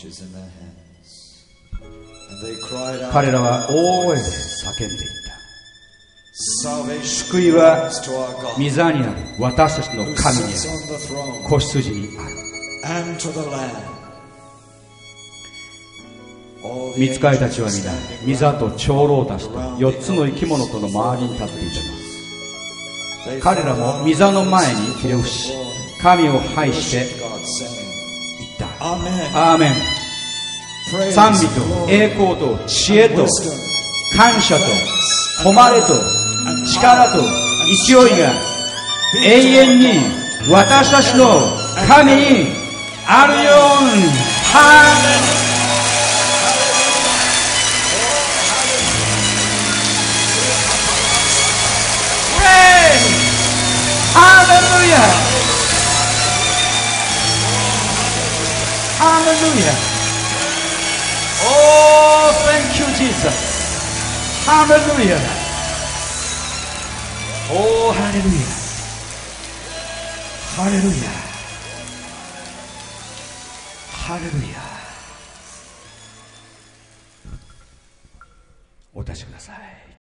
彼らは大声で叫んでいった。救いは御座にある私たちの神にある、子羊にある。御使いたちは皆御座と長老たちと四つの生き物との周りに立っていた。彼らも御座の前にひれ伏し、神を拝して言った。アーメン。賛美と栄光と知恵と感謝と誉れと力と勢いが永遠に私たちの神にあるように。ハーメン。Hallelujah! Hallelujah! Oh, thank you, Jesus! Hallelujah! Oh, hallelujah! Hallelujah! Hallelujah!